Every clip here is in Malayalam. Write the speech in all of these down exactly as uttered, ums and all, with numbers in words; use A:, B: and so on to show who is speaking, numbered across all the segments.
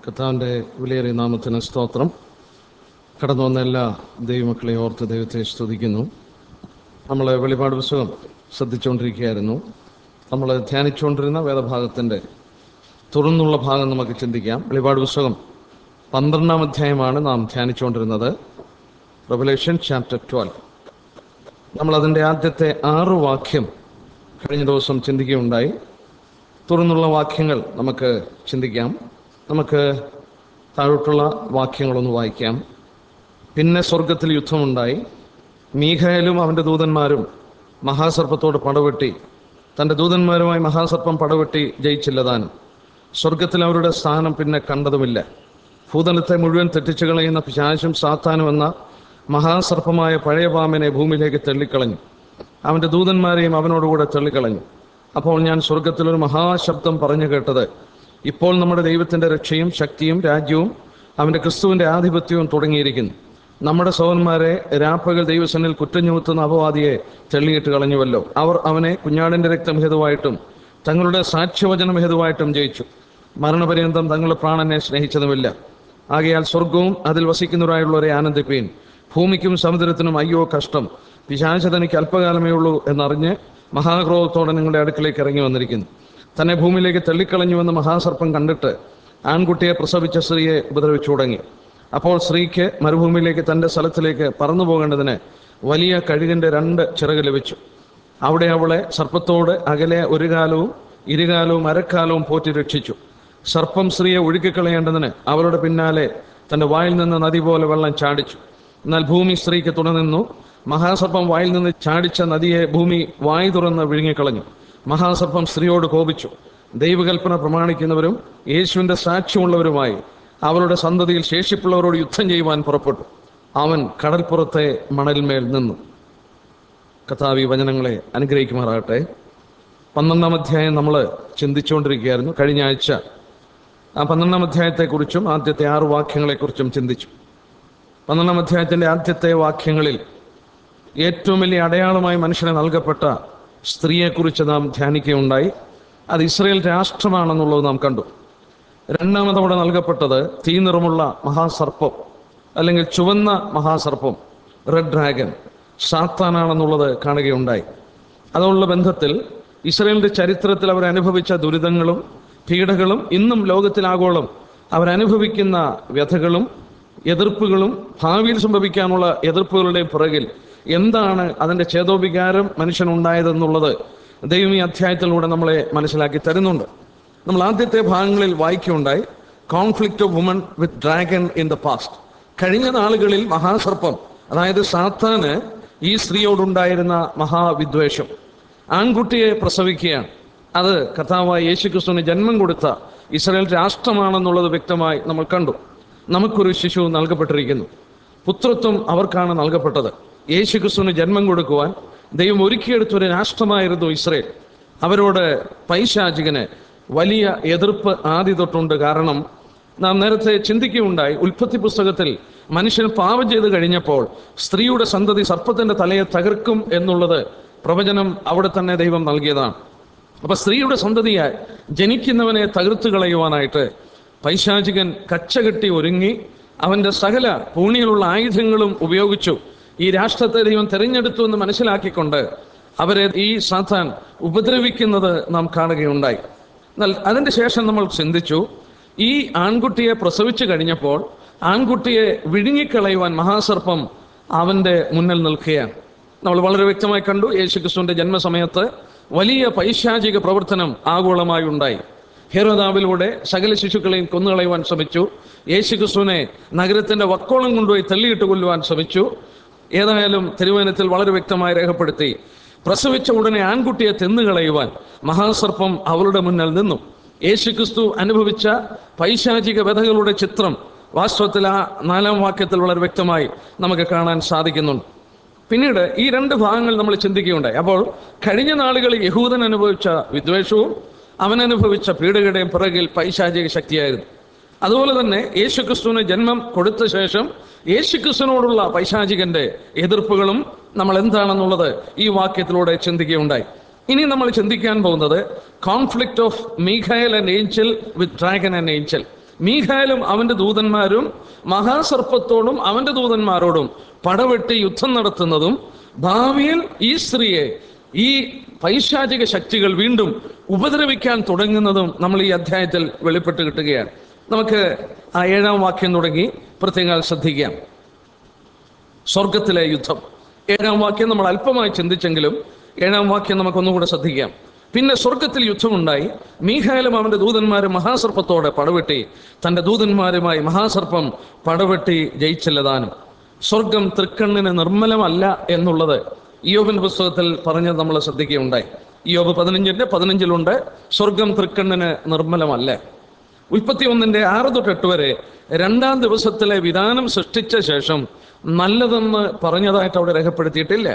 A: കർത്താവിൻ്റെ വിലയേറിയ നാമത്തിന് സ്തോത്രം. കടന്നു വന്ന എല്ലാ ദൈവമക്കളെയും ഓർത്ത് ദൈവത്തെ സ്തുതിക്കുന്നു. നമ്മൾ വെളിപാട് പുസ്തകം ശ്രദ്ധിച്ചുകൊണ്ടിരിക്കുകയായിരുന്നു. നമ്മൾ ധ്യാനിച്ചുകൊണ്ടിരുന്ന വേദഭാഗത്തിൻ്റെ തുറന്നുള്ള ഭാഗം നമുക്ക് ചിന്തിക്കാം. വെളിപാട് പുസ്തകം പന്ത്രണ്ടാം അധ്യായമാണ് നാം ധ്യാനിച്ചുകൊണ്ടിരുന്നത്. Revelation chapter twelve. നമ്മളതിൻ്റെ ആദ്യത്തെ ആറ് വാക്യം കഴിഞ്ഞ ദിവസം ചിന്തിക്കുകയുണ്ടായി. തുറന്നുള്ള വാക്യങ്ങൾ നമുക്ക് ചിന്തിക്കാം. നമുക്ക് താഴോട്ടുള്ള വാക്യങ്ങളൊന്ന് വായിക്കാം. പിന്നെ സ്വർഗത്തിൽ യുദ്ധമുണ്ടായി. മീഖായേലും അവൻ്റെ ദൂതന്മാരും മഹാസർപ്പത്തോട് പടവെട്ടി. തൻ്റെ ദൂതന്മാരുമായി മഹാസർപ്പം പടവെട്ടി ജയിച്ചില്ലതാനും. സ്വർഗത്തിൽ അവരുടെ സ്ഥാനം പിന്നെ കണ്ടതുമില്ല. ഭൂതലത്തെ മുഴുവൻ തെറ്റിച്ചു കളയുന്ന പിശാചും സാത്താനും എന്ന മഹാസർപ്പമായ പഴയ പാമ്പിനെ ഭൂമിയിലേക്ക് തള്ളിക്കളഞ്ഞു. അവൻ്റെ ദൂതന്മാരെയും അവനോടുകൂടെ തള്ളിക്കളഞ്ഞു. അപ്പോൾ ഞാൻ സ്വർഗത്തിലൊരു മഹാശബ്ദം പറഞ്ഞു കേട്ടത്, ഇപ്പോൾ നമ്മുടെ ദൈവത്തിൻ്റെ രക്ഷയും ശക്തിയും രാജ്യവും അവൻ്റെ ക്രിസ്തുവിൻ്റെ ആധിപത്യവും തുടങ്ങിയിരിക്കുന്നു. നമ്മുടെ സഹോദരന്മാരെ രാപ്പകൽ ദൈവസന്നിധിയിൽ കുറ്റം ചുമത്തുന്ന അപവാദിയെ തള്ളിയിട്ട് കളഞ്ഞുവല്ലോ. അവർ അവനെ കുഞ്ഞാടിൻ്റെ രക്തം ഹേതുവായിട്ടും തങ്ങളുടെ സാക്ഷ്യവചനം ഹേതുവായിട്ടും ജയിച്ചു. മരണപര്യന്തം തങ്ങളുടെ പ്രാണനെ സ്നേഹിച്ചതുമില്ല. ആകയാൽ സ്വർഗവും അതിൽ വസിക്കുന്നവരായുള്ളവരെ ആനന്ദിപ്പീൻ. ഭൂമിക്കും സമുദ്രത്തിനും അയ്യോ കഷ്ടം, പിശാച് തനിക്ക് അല്പകാലമേ ഉള്ളൂ എന്നറിഞ്ഞ് മഹാക്രോധത്തോടെ നിങ്ങളുടെ അടുക്കിലേക്ക് ഇറങ്ങി വന്നിരിക്കുന്നു. തന്നെ ഭൂമിയിലേക്ക് തള്ളിക്കളഞ്ഞുവെന്ന് മഹാസർപ്പം കണ്ടിട്ട് ആൺകുട്ടിയെ പ്രസവിച്ച സ്ത്രീയെ ഉപദ്രവിച്ചു തുടങ്ങി. അപ്പോൾ സ്ത്രീക്ക് മരുഭൂമിയിലേക്ക് തൻ്റെ സ്ഥലത്തിലേക്ക് പറന്നു പോകേണ്ടതിന് വലിയ കഴുകിൻ്റെ രണ്ട് ചിറക് ലഭിച്ചു. അവിടെ അവളെ സർപ്പത്തോട് അകലെ ഒരു കാലവും ഇരുകാലവും അരക്കാലവും പോറ്റി രക്ഷിച്ചു. സർപ്പം സ്ത്രീയെ ഒഴുക്കിക്കളയേണ്ടതിന് അവളുടെ പിന്നാലെ തൻ്റെ വായിൽ നിന്ന് നദി പോലെ വെള്ളം ചാടിച്ചു. എന്നാൽ ഭൂമി സ്ത്രീക്ക് തുണനിന്നു. മഹാസർപ്പം വായിൽ നിന്ന് ചാടിച്ച നദിയെ ഭൂമി വായ് തുറന്ന് വിഴുങ്ങിക്കളഞ്ഞു. മഹാസർപ്പം സ്ത്രീയോട് കോപിച്ചു. ദൈവകൽപ്പന പ്രമാണിക്കുന്നവരും യേശുവിൻ്റെ സാക്ഷ്യമുള്ളവരുമായി അവളുടെ സന്തതിയിൽ ശേഷിപ്പുള്ളവരോട് യുദ്ധം ചെയ്യുവാൻ പുറപ്പെട്ടു. അവൻ കടൽപ്പുറത്തെ മണൽമേൽ നിന്നു. കർത്താവ് ഈ വചനങ്ങളെ അനുഗ്രഹിക്കുമാറാകട്ടെ. പന്ത്രണ്ടാം അധ്യായം നമ്മൾ ചിന്തിച്ചുകൊണ്ടിരിക്കുകയായിരുന്നു. കഴിഞ്ഞ ആഴ്ച ആ പന്ത്രണ്ടാം അധ്യായത്തെക്കുറിച്ചും ആദ്യത്തെ ആറ് വാക്യങ്ങളെക്കുറിച്ചും ചിന്തിച്ചു. പന്ത്രണ്ടാം അധ്യായത്തിൻ്റെ ആദ്യത്തെ വാക്യങ്ങളിൽ ഏറ്റവും വലിയ അടയാളമായി മനുഷ്യന് നൽകപ്പെട്ട സ്ത്രീയെക്കുറിച്ച് നാം ധ്യാനിക്കുകയുണ്ടായി. അത് ഇസ്രയേൽ രാഷ്ട്രമാണെന്നുള്ളത് നാം കണ്ടു. രണ്ടാമതവിടെ നൽകപ്പെട്ടത് തീ നിറമുള്ള മഹാസർപ്പം, അല്ലെങ്കിൽ ചുവന്ന മഹാസർപ്പം, റെഡ് ഡ്രാഗൻ, സാത്താനാണെന്നുള്ളത് കാണുകയുണ്ടായി. അതുള്ള ബന്ധത്തിൽ ഇസ്രയേലിൻ്റെ ചരിത്രത്തിൽ അവരനുഭവിച്ച ദുരിതങ്ങളും പീഡകളും ഇന്നും ലോകത്തിലാഗോളം അവരനുഭവിക്കുന്ന വ്യഥകളും എതിർപ്പുകളും ഭാവിയിൽ സംഭവിക്കാനുള്ള എതിർപ്പുകളുടെയും പുറകിൽ എന്താണ് അതിൻ്റെ ചേതോവികാരം മനുഷ്യനുണ്ടായതെന്നുള്ളത് ദൈവം ഈ അധ്യായത്തിലൂടെ നമ്മളെ മനസ്സിലാക്കി തരുന്നുണ്ട്. നമ്മൾ ആദ്യത്തെ ഭാഗങ്ങളിൽ വായിക്കുകയുണ്ടായി, conflict of woman with dragon in the past. കഴിഞ്ഞ നാളുകളിൽ മഹാസർപ്പം, അതായത് സാത്താന് ഈ സ്ത്രീയോടുണ്ടായിരുന്ന മഹാവിദ്വേഷം, ആൺകുട്ടിയെ പ്രസവിക്കുകയാണ്. അത് കർത്താവായ യേശുക്രിസ്തുവിന് ജന്മം കൊടുത്ത ഇസ്രായേൽ രാഷ്ട്രമാണെന്നുള്ളത് വ്യക്തമായി നമ്മൾ കണ്ടു. നമുക്കൊരു ശിശു നൽകപ്പെട്ടിരിക്കുന്നു. പുത്രത്വം അവർക്കാണ് നൽകപ്പെട്ടത്. യേശുക്രിസ്തുവിന് ജന്മം കൊടുക്കുവാൻ ദൈവം ഒരുക്കിയെടുത്തൊരു രാഷ്ട്രമായിരുന്നു ഇസ്രായേൽ. അവരോട് പൈശാചികന് വലിയ എതിർപ്പ് ആദ്യ തൊട്ടുണ്ട്. കാരണം നാം നേരത്തെ ചിന്തിക്കുകയുണ്ടായി, ഉൽപ്പത്തി പുസ്തകത്തിൽ മനുഷ്യൻ പാപം ചെയ്ത് കഴിഞ്ഞപ്പോൾ സ്ത്രീയുടെ സന്തതി സർപ്പത്തിൻ്റെ തലയെ തകർക്കും എന്നുള്ളത് പ്രവചനം അവിടെ തന്നെ ദൈവം നൽകിയതാണ്. അപ്പൊ സ്ത്രീയുടെ സന്തതിയായി ജനിക്കുന്നവനെ തകർത്തു കളയുവാനായിട്ട് പൈശാചികൻ കച്ചകെട്ടി ഒരുങ്ങി അവൻ്റെ സകല പൂണിയിലുള്ള ആയുധങ്ങളും ഉപയോഗിച്ചു ഈ രാഷ്ട്രത്തെ ദൈവം തെരഞ്ഞെടുത്തു എന്ന് മനസ്സിലാക്കിക്കൊണ്ട് അവരെ ഈ സാത്താൻ ഉപദ്രവിക്കുന്നത് നാം കാണുകയുണ്ടായി. എന്നാൽ അതിൻ്റെ ശേഷം നമ്മൾ ചിന്തിച്ചു, ഈ ആൺകുട്ടിയെ പ്രസവിച്ചു കഴിഞ്ഞപ്പോൾ ആൺകുട്ടിയെ വിഴുങ്ങിക്കളയുവാൻ മഹാസർപ്പം അവൻ്റെ മുന്നിൽ നിൽക്കുകയാണ്. നമ്മൾ വളരെ വ്യക്തമായി കണ്ടു, യേശുക്രിസ്തുവിൻ്റെ ജന്മസമയത്ത് വലിയ പൈശാചിക പ്രവർത്തനം ആഗോളമായി ഉണ്ടായി. ഹെരോദാവിലൂടെ സകല ശിശുക്കളെയും കൊന്നുകളയുവാൻ ശ്രമിച്ചു. യേശുക്രിസ്തുവിനെ നഗരത്തിൻ്റെ വക്കോളം കൊണ്ടുപോയി തള്ളിയിട്ട് കൊല്ലുവാൻ ശ്രമിച്ചു. ഏതായാലും തിരുവചനത്തിൽ വളരെ വ്യക്തമായി രേഖപ്പെടുത്തി, പ്രസവിച്ച ഉടനെ ആൺകുട്ടിയെ തിന്നുകളയുവാൻ മഹാസർപ്പം അവളുടെ മുന്നിൽ നിന്നു. യേശുക്രിസ്തു അനുഭവിച്ച പൈശാചിക വ്യഥകളുടെ ചിത്രം വാസ്തവത്തിൽ ആ നാലാം വാക്യത്തിൽ വളരെ വ്യക്തമായി നമുക്ക് കാണാൻ സാധിക്കുന്നുണ്ട്. പിന്നീട് ഈ രണ്ട് ഭാഗങ്ങൾ നമ്മൾ ചിന്തിക്കുകയുണ്ടായി. അപ്പോൾ കഴിഞ്ഞ നാളുകളിൽ യഹൂദൻ അനുഭവിച്ച വിദ്വേഷവും അവനനുഭവിച്ച പീഡകളുടെയും പിറകിൽ പൈശാചിക ശക്തിയായിരുന്നു. അതുപോലെ തന്നെ യേശുക്രിസ്തുവിന് ജന്മം കൊടുത്ത ശേഷം യേശുക്രിസ്തുവിനോടുള്ള പൈശാചികന്റെ എതിർപ്പുകളും നമ്മൾ എന്താണെന്നുള്ളത് ഈ വാക്യത്തിലൂടെ ചിന്തിക്കുകയുണ്ടായി. ഇനി നമ്മൾ ചിന്തിക്കാൻ പോകുന്നത് കോൺഫ്ലിക്റ്റ് ഓഫ് മീഖായേൽ and angel with dragon and angel. മീഖായേലും അവന്റെ ദൂതന്മാരും മഹാസർപ്പത്തോടും അവന്റെ ദൂതന്മാരോടും പടവെട്ടി യുദ്ധം നടത്തുന്നതും ഭാവിയിൽ ഈ സ്ത്രീയെ ഈ പൈശാചിക ശക്തികൾ വീണ്ടും ഉപദ്രവിക്കാൻ തുടങ്ങുന്നതും നമ്മൾ ഈ അധ്യായത്തിൽ വെളിപ്പെട്ട് കിട്ടുകയാണ്. നമുക്ക് ആ ഏഴാം വാക്യം തുടങ്ങി പ്രത്യേകം ശ്രദ്ധിക്കാം. സ്വർഗത്തിലെ യുദ്ധം. ഏഴാം വാക്യം നമ്മൾ അല്പമായി ചിന്തിച്ചെങ്കിലും ഏഴാം വാക്യം നമുക്കൊന്നുകൂടെ ശ്രദ്ധിക്കാം. പിന്നെ സ്വർഗത്തിൽ യുദ്ധമുണ്ടായി, മീഖായേലും അവന്റെ ദൂതന്മാരും മഹാസർപ്പത്തോടെ പടവെട്ടി തന്റെ ദൂതന്മാരുമായി മഹാസർപ്പം പടവെട്ടി ജയിച്ചില്ലതാനും. സ്വർഗം തൃക്കണ്ണിന് നിർമ്മലമല്ല എന്നുള്ളത് ഇയ്യോബിന്റെ പുസ്തകത്തിൽ പറഞ്ഞത് നമ്മൾ ശ്രദ്ധിക്കുകയുണ്ടായി. ഇയ്യോബ് പതിനഞ്ചിന്റെ പതിനഞ്ചിലുണ്ട് സ്വർഗം തൃക്കണ്ണിന് നിർമ്മലമല്ല. ഉൽപ്പത്തി ഒന്നിന്റെ ആറ് തൊട്ട് എട്ട് വരെ രണ്ടാം ദിവസത്തിലെ വിധാനം സൃഷ്ടിച്ച ശേഷം നല്ലതെന്ന് പറഞ്ഞതായിട്ട് അവിടെ രേഖപ്പെടുത്തിയിട്ടില്ല.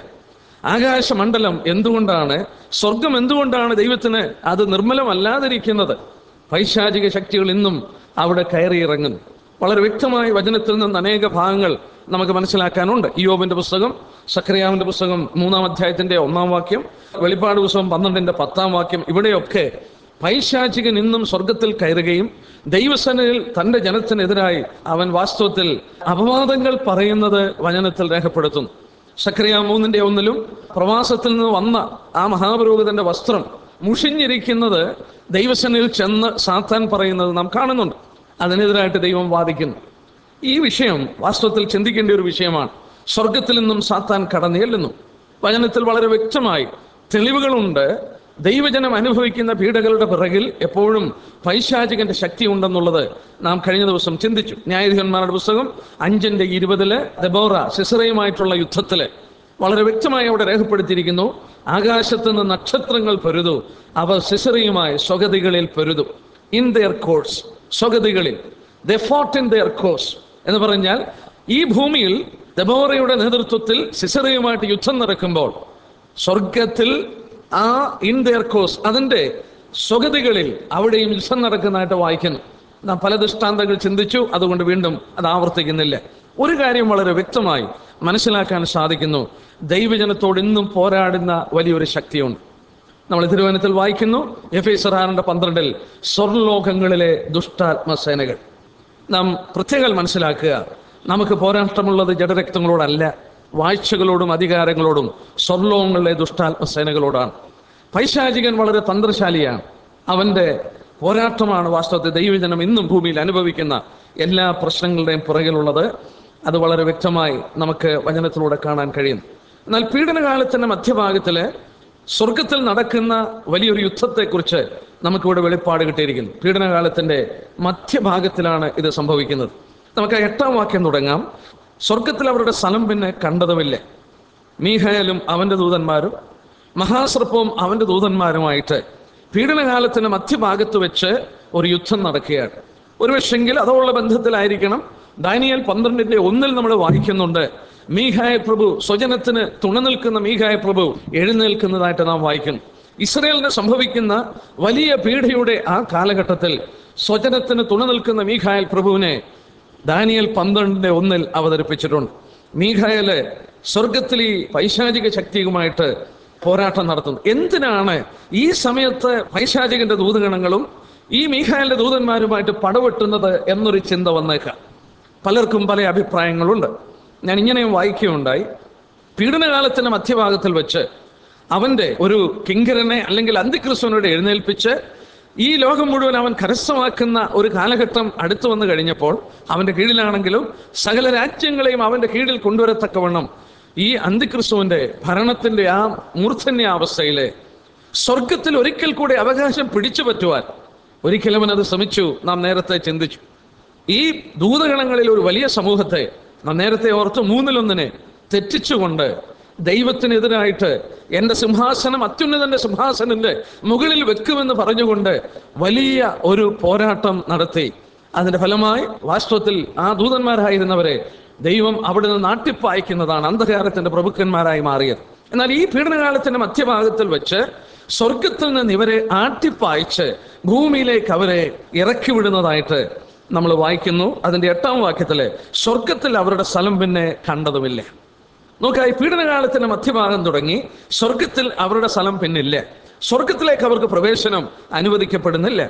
A: ആകാശമണ്ഡലം എന്തുകൊണ്ടാണ്, സ്വർഗം എന്തുകൊണ്ടാണ് ദൈവത്തിന് അത് നിർമ്മലമല്ലാതിരിക്കുന്നത്? പൈശാചിക ശക്തികൾ ഇന്നും അവിടെ കയറിയിറങ്ങുന്നു. വളരെ വ്യക്തമായി വചനത്തിൽ നിന്ന് അനേക ഭാഗങ്ങൾ നമുക്ക് മനസ്സിലാക്കാനുണ്ട്. ഇയ്യോബിന്റെ പുസ്തകം, സഖറിയാവിന്റെ പുസ്തകം മൂന്നാം അധ്യായത്തിന്റെ ഒന്നാം വാക്യം, വെളിപ്പാട് പുസ്തകം പന്ത്രണ്ടിന്റെ പത്താം വാക്യം, ഇവിടെയൊക്കെ പൈശാചികൻ ഇന്നും സ്വർഗത്തിൽ കയറുകയും ദൈവസേനയിൽ തന്റെ ജനത്തിനെതിരായി അവൻ വാസ്തവത്തിൽ അപവാദങ്ങൾ പറയുന്നത് വചനത്തിൽ രേഖപ്പെടുത്തുന്നു. സഖറിയ മൂന്നിന്റെ ഒന്നിലും പ്രവാസത്തിൽ നിന്ന് വന്ന ആ മഹാപുരോഹിതന്റെ വസ്ത്രം മുഷിഞ്ഞിരിക്കുന്നത് ദൈവസേനയിൽ ചെന്ന് സാത്താൻ പറയുന്നത് നാം കാണുന്നുണ്ട്. അതിനെതിരായിട്ട് ദൈവം വാദിക്കുന്നു. ഈ വിഷയം വാസ്തവത്തിൽ ചിന്തിക്കേണ്ട ഒരു വിഷയമാണ്. സ്വർഗത്തിൽ നിന്നും സാത്താൻ കടന്നു ചെല്ലുന്നു. വചനത്തിൽ വളരെ വ്യക്തമായി തെളിവുകളുണ്ട്. ദൈവജനം അനുഭവിക്കുന്ന പീഡകളുടെ പിറകിൽ എപ്പോഴും പൈശാചികന്റെ ശക്തി ഉണ്ടെന്നുള്ളത് നാം കഴിഞ്ഞ ദിവസം ചിന്തിച്ചു. ന്യായാധിപന്മാരുടെ പുസ്തകം അഞ്ചിന്റെ ഇരുപതില് ദെബോറ സിസറയുമായിട്ടുള്ള യുദ്ധത്തില് വളരെ വ്യക്തമായി അവിടെ രേഖപ്പെടുത്തിയിരിക്കുന്നു, ആകാശത്ത് നിന്ന് നക്ഷത്രങ്ങൾ പൊരുതു, അവർ സിസറയുമായി സ്വഗതികളിൽ പൊരുതു. ഇൻ ദെയർ കോഴ്സ്, സ്വഗതികളിൽ, they fought in their course എന്ന് പറഞ്ഞാൽ ഈ ഭൂമിയിൽ ദെബോറയുടെ നേതൃത്വത്തിൽ സിസറയുമായിട്ട് യുദ്ധം നടക്കുമ്പോൾ സ്വർഗത്തിൽ ആ ഇൻ ദെയർ കോഴ്സ്, അതിൻ്റെ സ്വഗതികളിൽ അവിടെയും യുദ്ധം നടക്കുന്നതായിട്ട് വായിക്കുന്നു. നാം പല ദൃഷ്ടാന്തങ്ങൾ ചിന്തിച്ചു, അതുകൊണ്ട് വീണ്ടും അത് ആവർത്തിക്കുന്നില്ല. ഒരു കാര്യം വളരെ വ്യക്തമായി മനസ്സിലാക്കാൻ സാധിക്കുന്നു, ദൈവജനത്തോട് ഇന്നും പോരാടുന്ന വലിയൊരു ശക്തിയുണ്ട്. നമ്മൾ തിരുവചനത്തിൽ വായിക്കുന്നു, എഫേസ്യർ ആറിന്റെ പന്ത്രണ്ടിൽ സ്വർലോകങ്ങളിലെ ദുഷ്ടാത്മസേനകൾ. നാം പ്രത്യേകം മനസ്സിലാക്കുക, നമുക്ക് പോരാട്ടമുള്ളത് ജഡരക്തങ്ങളോടല്ല, വാഴ്ചകളോടും അധികാരങ്ങളോടും സ്വർലോകങ്ങളിലെ ദുഷ്ടാത്മസേനകളോടാണ്. പൈശാചികൻ വളരെ തന്ത്രശാലിയാണ്. അവന്റെ പോരാട്ടമാണ് വാസ്തവത്തിൽ ദൈവജനം ഇന്നും ഭൂമിയിൽ അനുഭവിക്കുന്ന എല്ലാ പ്രശ്നങ്ങളുടെയും പുറകിലുള്ളത്. അത് വളരെ വ്യക്തമായി നമുക്ക് വചനത്തിലൂടെ കാണാൻ കഴിയും. എന്നാൽ പീഡനകാലത്തിന്റെ മധ്യഭാഗത്തില് സ്വർഗത്തിൽ നടക്കുന്ന വലിയൊരു യുദ്ധത്തെക്കുറിച്ച് നമുക്കിവിടെ വെളിപ്പാട് കിട്ടിയിരിക്കുന്നു. പീഡനകാലത്തിന്റെ മധ്യഭാഗത്തിലാണ് ഇത് സംഭവിക്കുന്നത്. നമുക്ക് എട്ടാം വാക്യം തുടങ്ങാം. സ്വർഗത്തിൽ അവരുടെ സ്ഥലം പിന്നെ കണ്ടതുമില്ല, മീഖായേലും അവന്റെ ദൂതന്മാരും മഹാസർപ്പവും അവന്റെ ദൂതന്മാരുമായിട്ട് പീഡനകാലത്തിന്റെ മധ്യഭാഗത്ത് വെച്ച് ഒരു യുദ്ധം നടക്കുകയാണ്. ഒരു പക്ഷെങ്കിൽ അതുള്ള ബന്ധത്തിലായിരിക്കണം. ദാനിയേൽ പന്ത്രണ്ടിന്റെ ഒന്നിൽ നമ്മൾ വായിക്കുന്നുണ്ട്, മീഖായേൽ പ്രഭു, സ്വജനത്തിന് തുണ നിൽക്കുന്ന മീഖായേൽ പ്രഭു എഴുന്നേൽക്കുന്നതായിട്ട് നാം വായിക്കുന്നു. ഇസ്രായേലിന് സംഭവിക്കുന്ന വലിയ പീഡയുടെ ആ കാലഘട്ടത്തിൽ സ്വജനത്തിന് തുണ നിൽക്കുന്ന മീഖായേൽ പ്രഭുവിനെ ദാനിയേൽ പന്ത്രണ്ടിന്റെ ഒന്നിൽ അവതരിപ്പിച്ചിട്ടുണ്ട്. മീഖായേല് സ്വർഗത്തിൽ ഈ പൈശാചിക ശക്തിയുമായിട്ട് പോരാട്ടം നടത്തുന്നു. എന്തിനാണ് ഈ സമയത്ത് പൈശാചികന്റെ ദൂതഗണങ്ങളും ഈ മീഖായേലിന്റെ ദൂതന്മാരുമായിട്ട് പടവെട്ടുന്നത് എന്നൊരു ചിന്ത വന്നേക്കാം. പലർക്കും പല അഭിപ്രായങ്ങളുണ്ട്. ഞാൻ ഇങ്ങനെയും വായിക്കുകയുണ്ടായി, പീഡനകാലത്തിന്റെ മധ്യഭാഗത്തിൽ വെച്ച് അവന്റെ ഒരു കിങ്കരനെ അല്ലെങ്കിൽ അന്തിക്രിസ്തുവിനോട് എഴുന്നേൽപ്പിച്ച് ഈ ലോകം മുഴുവൻ അവൻ കരസ്ഥമാക്കുന്ന ഒരു കാലഘട്ടം അടുത്തു വന്നു കഴിഞ്ഞപ്പോൾ, അവന്റെ കീഴിലാണെങ്കിലും സകല രാജ്യങ്ങളെയും അവന്റെ കീഴിൽ കൊണ്ടുവരത്തക്കവണ്ണം ഈ അന്തിക്രിസ്തുവിന്റെ ഭരണത്തിന്റെ ആ മൂർധന്യാവസ്ഥയില് സ്വർഗത്തിൽ ഒരിക്കൽ കൂടി അവകാശം പിടിച്ചു പറ്റുവാൻ ഒരിക്കലും അവൻ അത് ശ്രമിച്ചു. നാം നേരത്തെ ചിന്തിച്ചു, ഈ ദൂതഗണങ്ങളിൽ ഒരു വലിയ സമൂഹത്തെ നാം നേരത്തെ ഓർത്ത് മൂന്നിലൊന്നിനെ തെറ്റിച്ചുകൊണ്ട് ദൈവത്തിനെതിരായിട്ട് എൻ്റെ സിംഹാസനം അത്യുന്നതന്റെ സിംഹാസനന്റെ മുകളിൽ വെക്കുമെന്ന് പറഞ്ഞുകൊണ്ട് വലിയ ഒരു പോരാട്ടം നടത്തി. അതിന്റെ ഫലമായി വാസ്തവത്തിൽ ആ ദൂതന്മാരായിരുന്നവരെ ദൈവം അവിടെ നിന്ന് നാട്ടിപ്പായിക്കുന്നതാണ്, അന്ധകാരത്തിന്റെ പ്രഭുക്കന്മാരായി മാറിയത്. എന്നാൽ ഈ പീഡനകാലത്തിന്റെ മധ്യഭാഗത്തിൽ വെച്ച് സ്വർഗത്തിൽ നിന്ന് ഇവരെ ആട്ടിപ്പായിച്ച് ഭൂമിയിലേക്ക് അവരെ ഇറക്കി വിടുന്നതായിട്ട് നമ്മൾ വായിക്കുന്നു. അതിന്റെ എട്ടാം വാക്യത്തില് സ്വർഗത്തിൽ അവരുടെ സ്ഥലം പിന്നെ കണ്ടതുമില്ല. നോക്കുക, ഈ പീഡനകാലത്തിന്റെ മധ്യഭാഗം തുടങ്ങി സ്വർഗത്തിൽ അവരുടെ സ്ഥലം പിന്നില്ല. സ്വർഗത്തിലേക്ക് അവർക്ക് പ്രവേശനം അനുവദിക്കപ്പെടുന്നില്ല.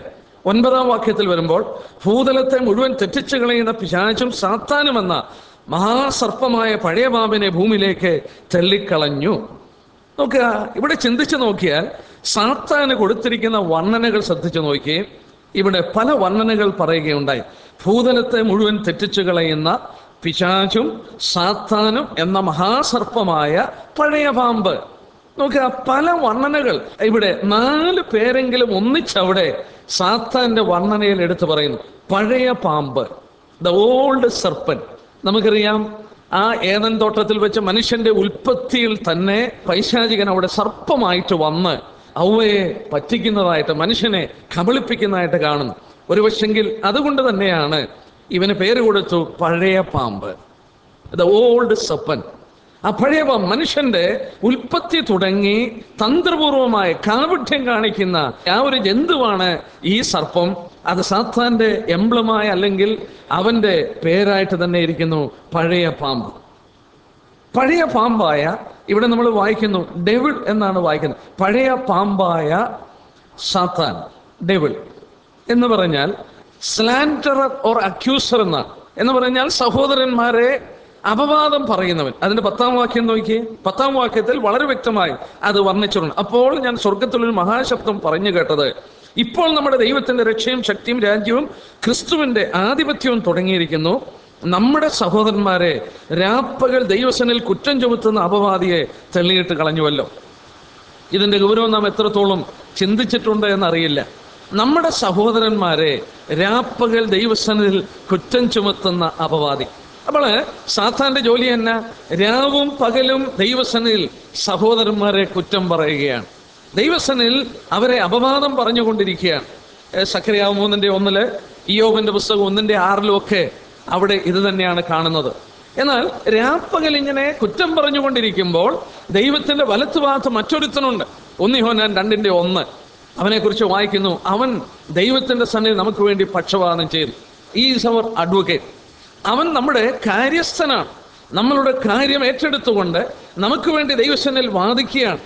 B: ഒൻപതാം വാക്യത്തിൽ വരുമ്പോൾ ഭൂതലത്തെ മുഴുവൻ തെറ്റിച്ചു കളയുന്ന പിശാചും സാത്താനുമെന്ന മഹാസർപ്പമായ പഴയ പാമ്പിനെ ഭൂമിയിലേക്ക് തള്ളിക്കളഞ്ഞു. നോക്കുക, ഇവിടെ ചിന്തിച്ചു നോക്കിയാൽ സാത്താന് കൊടുത്തിരിക്കുന്ന വർണ്ണനകൾ ശ്രദ്ധിച്ചു നോക്കിയേ. ഇവിടെ പല വർണ്ണനകൾ പറയുകയുണ്ടായി. ഭൂതലത്തെ മുഴുവൻ തെറ്റിച്ചു കളയുന്ന പിശാചും സാത്താനും എന്ന മഹാസർപ്പമായ പഴയ പാമ്പ്. നോക്കുക, പല വർണ്ണനകൾ. ഇവിടെ നാല് പേരെങ്കിലും ഒന്നിച്ചവിടെ സാത്താന്റെ വർണ്ണനയിൽ എടുത്തു പറയുന്നു. പഴയ പാമ്പ്, ദ ഓൾഡ് സർപ്പൻ. നമുക്കറിയാം, ആ ഏദൻ തോട്ടത്തിൽ വെച്ച് മനുഷ്യന്റെ ഉൽപ്പത്തിയിൽ തന്നെ പൈശാചികൻ അവിടെ സർപ്പമായിട്ട് വന്ന് ഔവയെ പറ്റിക്കുന്നതായിട്ട്, മനുഷ്യനെ കബളിപ്പിക്കുന്നതായിട്ട് കാണുന്നു. ഒരു പക്ഷെങ്കിൽ അതുകൊണ്ട് തന്നെയാണ് ഇവന് പേര് കൊടുത്തു പഴയ പാമ്പ്, ദ ഓൾഡ് സർപ്പൻ. ആ പഴയ പാമ്പ് മനുഷ്യന്റെ ഉൽപ്പത്തി തുടങ്ങി തന്ത്രപൂർവമായ കാപഠ്യം കാണിക്കുന്ന ആ ഒരു ജന്തുവാണ് ഈ സർപ്പം. അത് സാത്താന്റെ എംബ്ലമായ അല്ലെങ്കിൽ അവന്റെ പേരായിട്ട് തന്നെ ഇരിക്കുന്നു, പഴയ പാമ്പ്. പഴയ പാമ്പായ, ഇവിടെ നമ്മൾ വായിക്കുന്നു ഡെവിൾ എന്നാണ് വായിക്കുന്നത്. പഴയ പാമ്പായ സാത്താൻ, ഡെവിൾ എന്ന് പറഞ്ഞാൽ സ്ലാൻഡറർ ഓർ അക്യൂസർ എന്നാണ്. എന്ന് പറഞ്ഞാൽ സഹോദരന്മാരെ അപവാദം പറയുന്നവൻ. അതിന്റെ പത്താം വാക്യം നോക്കിയേ. പത്താം വാക്യത്തിൽ വളരെ വ്യക്തമായി അത് വർണ്ണിച്ചിട്ടുണ്ട്. അപ്പോൾ ഞാൻ സ്വർഗത്തിലൊരു മഹാശബ്ദം പറഞ്ഞു കേട്ടത്, ഇപ്പോൾ നമ്മുടെ ദൈവത്തിന്റെ രക്ഷയും ശക്തിയും രാജ്യവും ക്രിസ്തുവിന്റെ ആധിപത്യവും തുടങ്ങിയിരിക്കുന്നു. നമ്മുടെ സഹോദരന്മാരെ രാപ്പകൽ ദൈവസനിൽ കുറ്റം ചുമത്തുന്ന അപവാദിയെ തള്ളിയിട്ട് കളഞ്ഞുവല്ലോ. ഇതിന്റെ ഗൗരവം നാം എത്രത്തോളം ചിന്തിച്ചിട്ടുണ്ട് എന്നറിയില്ല. നമ്മുടെ സഹോദരന്മാരെ രാപ്പകൽ ദൈവസനിൽ കുറ്റം ചുമത്തുന്ന അപവാദി. അപ്പോൾ സാത്താന്റെ ജോലി തന്നെ രാവും പകലും ദൈവസനിൽ സഹോദരന്മാരെ കുറ്റം പറയുകയാണ്. ദൈവസനിൽ അവരെ അപവാദം പറഞ്ഞുകൊണ്ടിരിക്കുകയാണ്. സഖറിയാവ് മൂന്നിന്റെ ഒന്നില്, ഇയ്യോബിന്റെ പുസ്തകം ഒന്നിന്റെ ആറിലും ഒക്കെ അവിടെ ഇത് തന്നെയാണ് കാണുന്നത്. എന്നാൽ രാപ്പകൽ ഇങ്ങനെ കുറ്റം പറഞ്ഞുകൊണ്ടിരിക്കുമ്പോൾ ദൈവത്തിന്റെ വലത്തുഭാഗത്ത് മറ്റൊരുത്തനുണ്ട്. ഒന്ന് യോഹന്നാൻ രണ്ടിന്റെ ഒന്ന്, അവനെ കുറിച്ച് വായിക്കുന്നു, അവൻ ദൈവത്തിന്റെ സന്നിധിയിൽ നമുക്ക് വേണ്ടി പക്ഷപാതം ചെയ്തു. Is our advocate. അവൻ നമ്മുടെ കാര്യസ്ഥനാണ്. നമ്മളുടെ കാര്യം ഏറ്റെടുത്തുകൊണ്ട് നമുക്ക് വേണ്ടി ദൈവസന്നിധിയിൽ വാദിക്കുകയാണ്.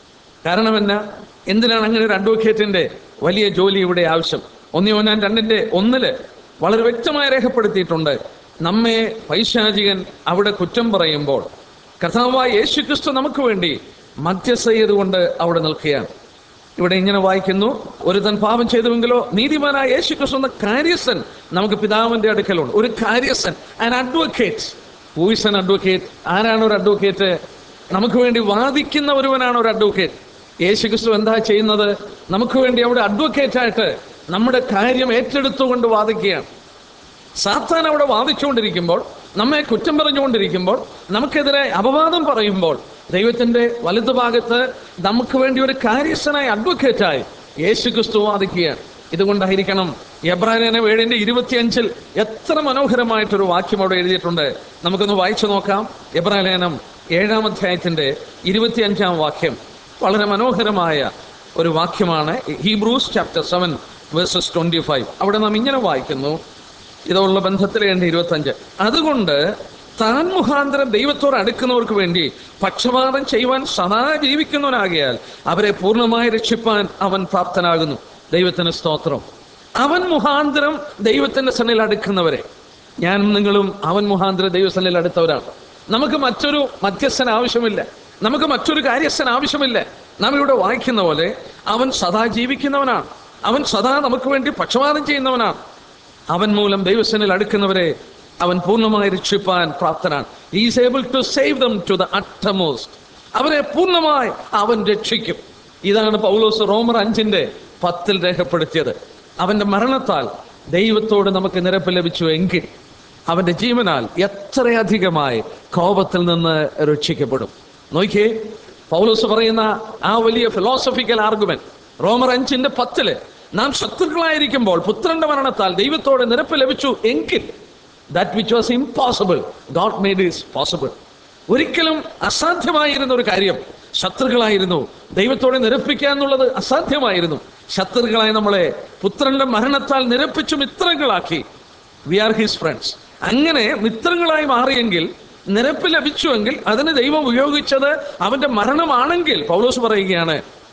B: കാരണം എന്നാ, എന്തിനാണ് അങ്ങനെ ഒരു അഡ്വക്കേറ്റിന്റെ വലിയ ജോലി ഇവിടെ ആവശ്യം? ഒന്ന് യോഹന്നാൻ രണ്ടിന്റെ ഒന്നില് വളരെ വ്യക്തമായി രേഖപ്പെടുത്തിയിട്ടുണ്ട്. നമ്മെ പൈശാചികൻ അവിടെ കുറ്റം പറയുമ്പോൾ കർത്താവായ യേശുക്രിസ്തു നമുക്ക് വേണ്ടി മധ്യസ്ഥ ചെയ്തുകൊണ്ട് അവിടെ നിൽക്കുകയാണ്. ഇവിടെ ഇങ്ങനെ വായിക്കുന്നു, ഒരുത്തൻ പാപം ചെയ്തുവെങ്കിലോ നീതിമാനായ യേശുക്രിസ്തു എന്ന കാര്യസ്ഥൻ നമുക്ക് പിതാവിന്റെ അടുക്കലുണ്ട്. ഒരു കാര്യസ്ഥൻ, an advocate. Who is an advocate? ആരാണ് ഒരു അഡ്വക്കേറ്റ്? നമുക്ക് വേണ്ടി വാദിക്കുന്ന ഒരുവനാണ് ഒരു അഡ്വക്കേറ്റ്. യേശുക്രിസ്തു എന്താ ചെയ്യുന്നത്? നമുക്ക് വേണ്ടി അവിടെ അഡ്വക്കേറ്റ് ആയിട്ട് നമ്മുടെ കാര്യം ഏറ്റെടുത്തുകൊണ്ട് വാദിക്കുകയാണ്. സാത്താൻ അവിടെ വാദിച്ചുകൊണ്ടിരിക്കുമ്പോൾ, നമ്മെ കുറ്റം പറഞ്ഞുകൊണ്ടിരിക്കുമ്പോൾ, നമുക്കെതിരെ അപവാദം പറയുമ്പോൾ, ദൈവത്തിന്റെ വലതുഭാഗത്ത് നമുക്ക് വേണ്ടി ഒരു കാര്യസ്ഥനായ അഡ്വക്കേറ്റായി യേശുക്രിസ്തു വാദിക്കുകയാണ്. ഇതുകൊണ്ടായിരിക്കണം എബ്രായലേഖനം ഏഴിന്റെ ഇരുപത്തിയഞ്ചിൽ എത്ര മനോഹരമായിട്ടൊരു വാക്യം അവിടെ എഴുതിയിട്ടുണ്ട്. നമുക്കൊന്ന് വായിച്ചു നോക്കാം. എബ്രായലേഖനം ഏഴാം അധ്യായത്തിന്റെ ഇരുപത്തിയഞ്ചാം വാക്യം വളരെ മനോഹരമായ ഒരു വാക്യമാണ്. Hebrews chapter seven verses twenty five. അവിടെ നാം ഇങ്ങനെ വായിക്കുന്നു, ഇതുള്ള ബന്ധത്തിൽ ഏണ്ട ഇരുപത്തഞ്ച്, അതുകൊണ്ട് താൻ മുഖാന്തരം ദൈവത്തോട് അടുക്കുന്നവർക്ക് വേണ്ടി പക്ഷപാതം ചെയ്യുവാൻ സദാ ജീവിക്കുന്നവനാകിയാൽ അവരെ പൂർണ്ണമായി രക്ഷിപ്പാൻ അവൻ പ്രാപ്തനാകുന്നു. ദൈവത്തിന് സ്തോത്രം. അവൻ മുഖാന്തരം ദൈവത്തിന്റെ സന്നിധിയിൽ അടുക്കുന്നവരെ, ഞാനും നിങ്ങളും അവൻ മുഖാന്തരം ദൈവസന്നിധിയിൽ അടുത്തവരാണ്. നമുക്ക് മറ്റൊരു മധ്യസ്ഥൻ ആവശ്യമില്ല, നമുക്ക് മറ്റൊരു കാര്യസ്ഥൻ ആവശ്യമില്ല. നാം ഇവിടെ വായിക്കുന്ന പോലെ അവൻ സദാ ജീവിക്കുന്നവനാണ്, അവൻ സദാ നമുക്ക് വേണ്ടി പക്ഷപാതം ചെയ്യുന്നവനാണ്. അവൻ മൂലം ദൈവസന്നിധിയിൽ അടുക്കുന്നവരെ അവൻ പൂർണ്ണമായി രക്ഷിപ്പാൻ പ്രാപ്തനാണ്. He is able to save them to the uttermost. അവരെ പൂർണ്ണമായി അവൻ രക്ഷിക്കും. ഇതാണ് പൗലോസ് റോമർ അഞ്ചിന്റെ പത്തിൽ രേഖപ്പെടുത്തിയത്. അവന്റെ മരണത്താൽ ദൈവത്തോട് നമുക്ക് നിരപ്പ് ലഭിച്ചു എങ്കിൽ അവന്റെ ജീവനാൽ എത്രയധികമായി കോപത്തിൽ നിന്ന് രക്ഷിക്കപ്പെടും. നോക്കിയേ, പൗലോസ് പറയുന്ന ആ വലിയ ഫിലോസഫിക്കൽ ആർഗ്യുമെന്റ് റോമർ അഞ്ചിന്റെ പത്തില്, നാം ശത്രുക്കളായിരിക്കുമ്പോൾ പുത്രന്റെ മരണത്താൽ ദൈവത്തോട് നിരപ്പ് ലഭിച്ചു എങ്കിൽ that which was impossible God made it possible. ഒരിക്കലും അസാധ്യമായിരുന്ന ഒരു കാര്യം, ശത്രുക്കളായിരുന്നു, ദൈവത്തോടെ നിരപ്പിക്കുക എന്നുള്ളത് അസാധ്യമായിരുന്നു. ശത്രുക്കളായി നമ്മളെ പുത്രന്റെ മരണത്താൽ നിരപ്പിച്ചു മിത്രങ്ങളാക്കി. We are his friends. അങ്ങനെ മിത്രങ്ങളായി മാറിയെങ്കിൽ, നിരപ്പ് ലഭിച്ചുവെങ്കിൽ, അതിന് ദൈവം ഉപയോഗിച്ചത് അവന്റെ മരണമാണെങ്കിൽ, പൗലോസ് പറയുകയാണ്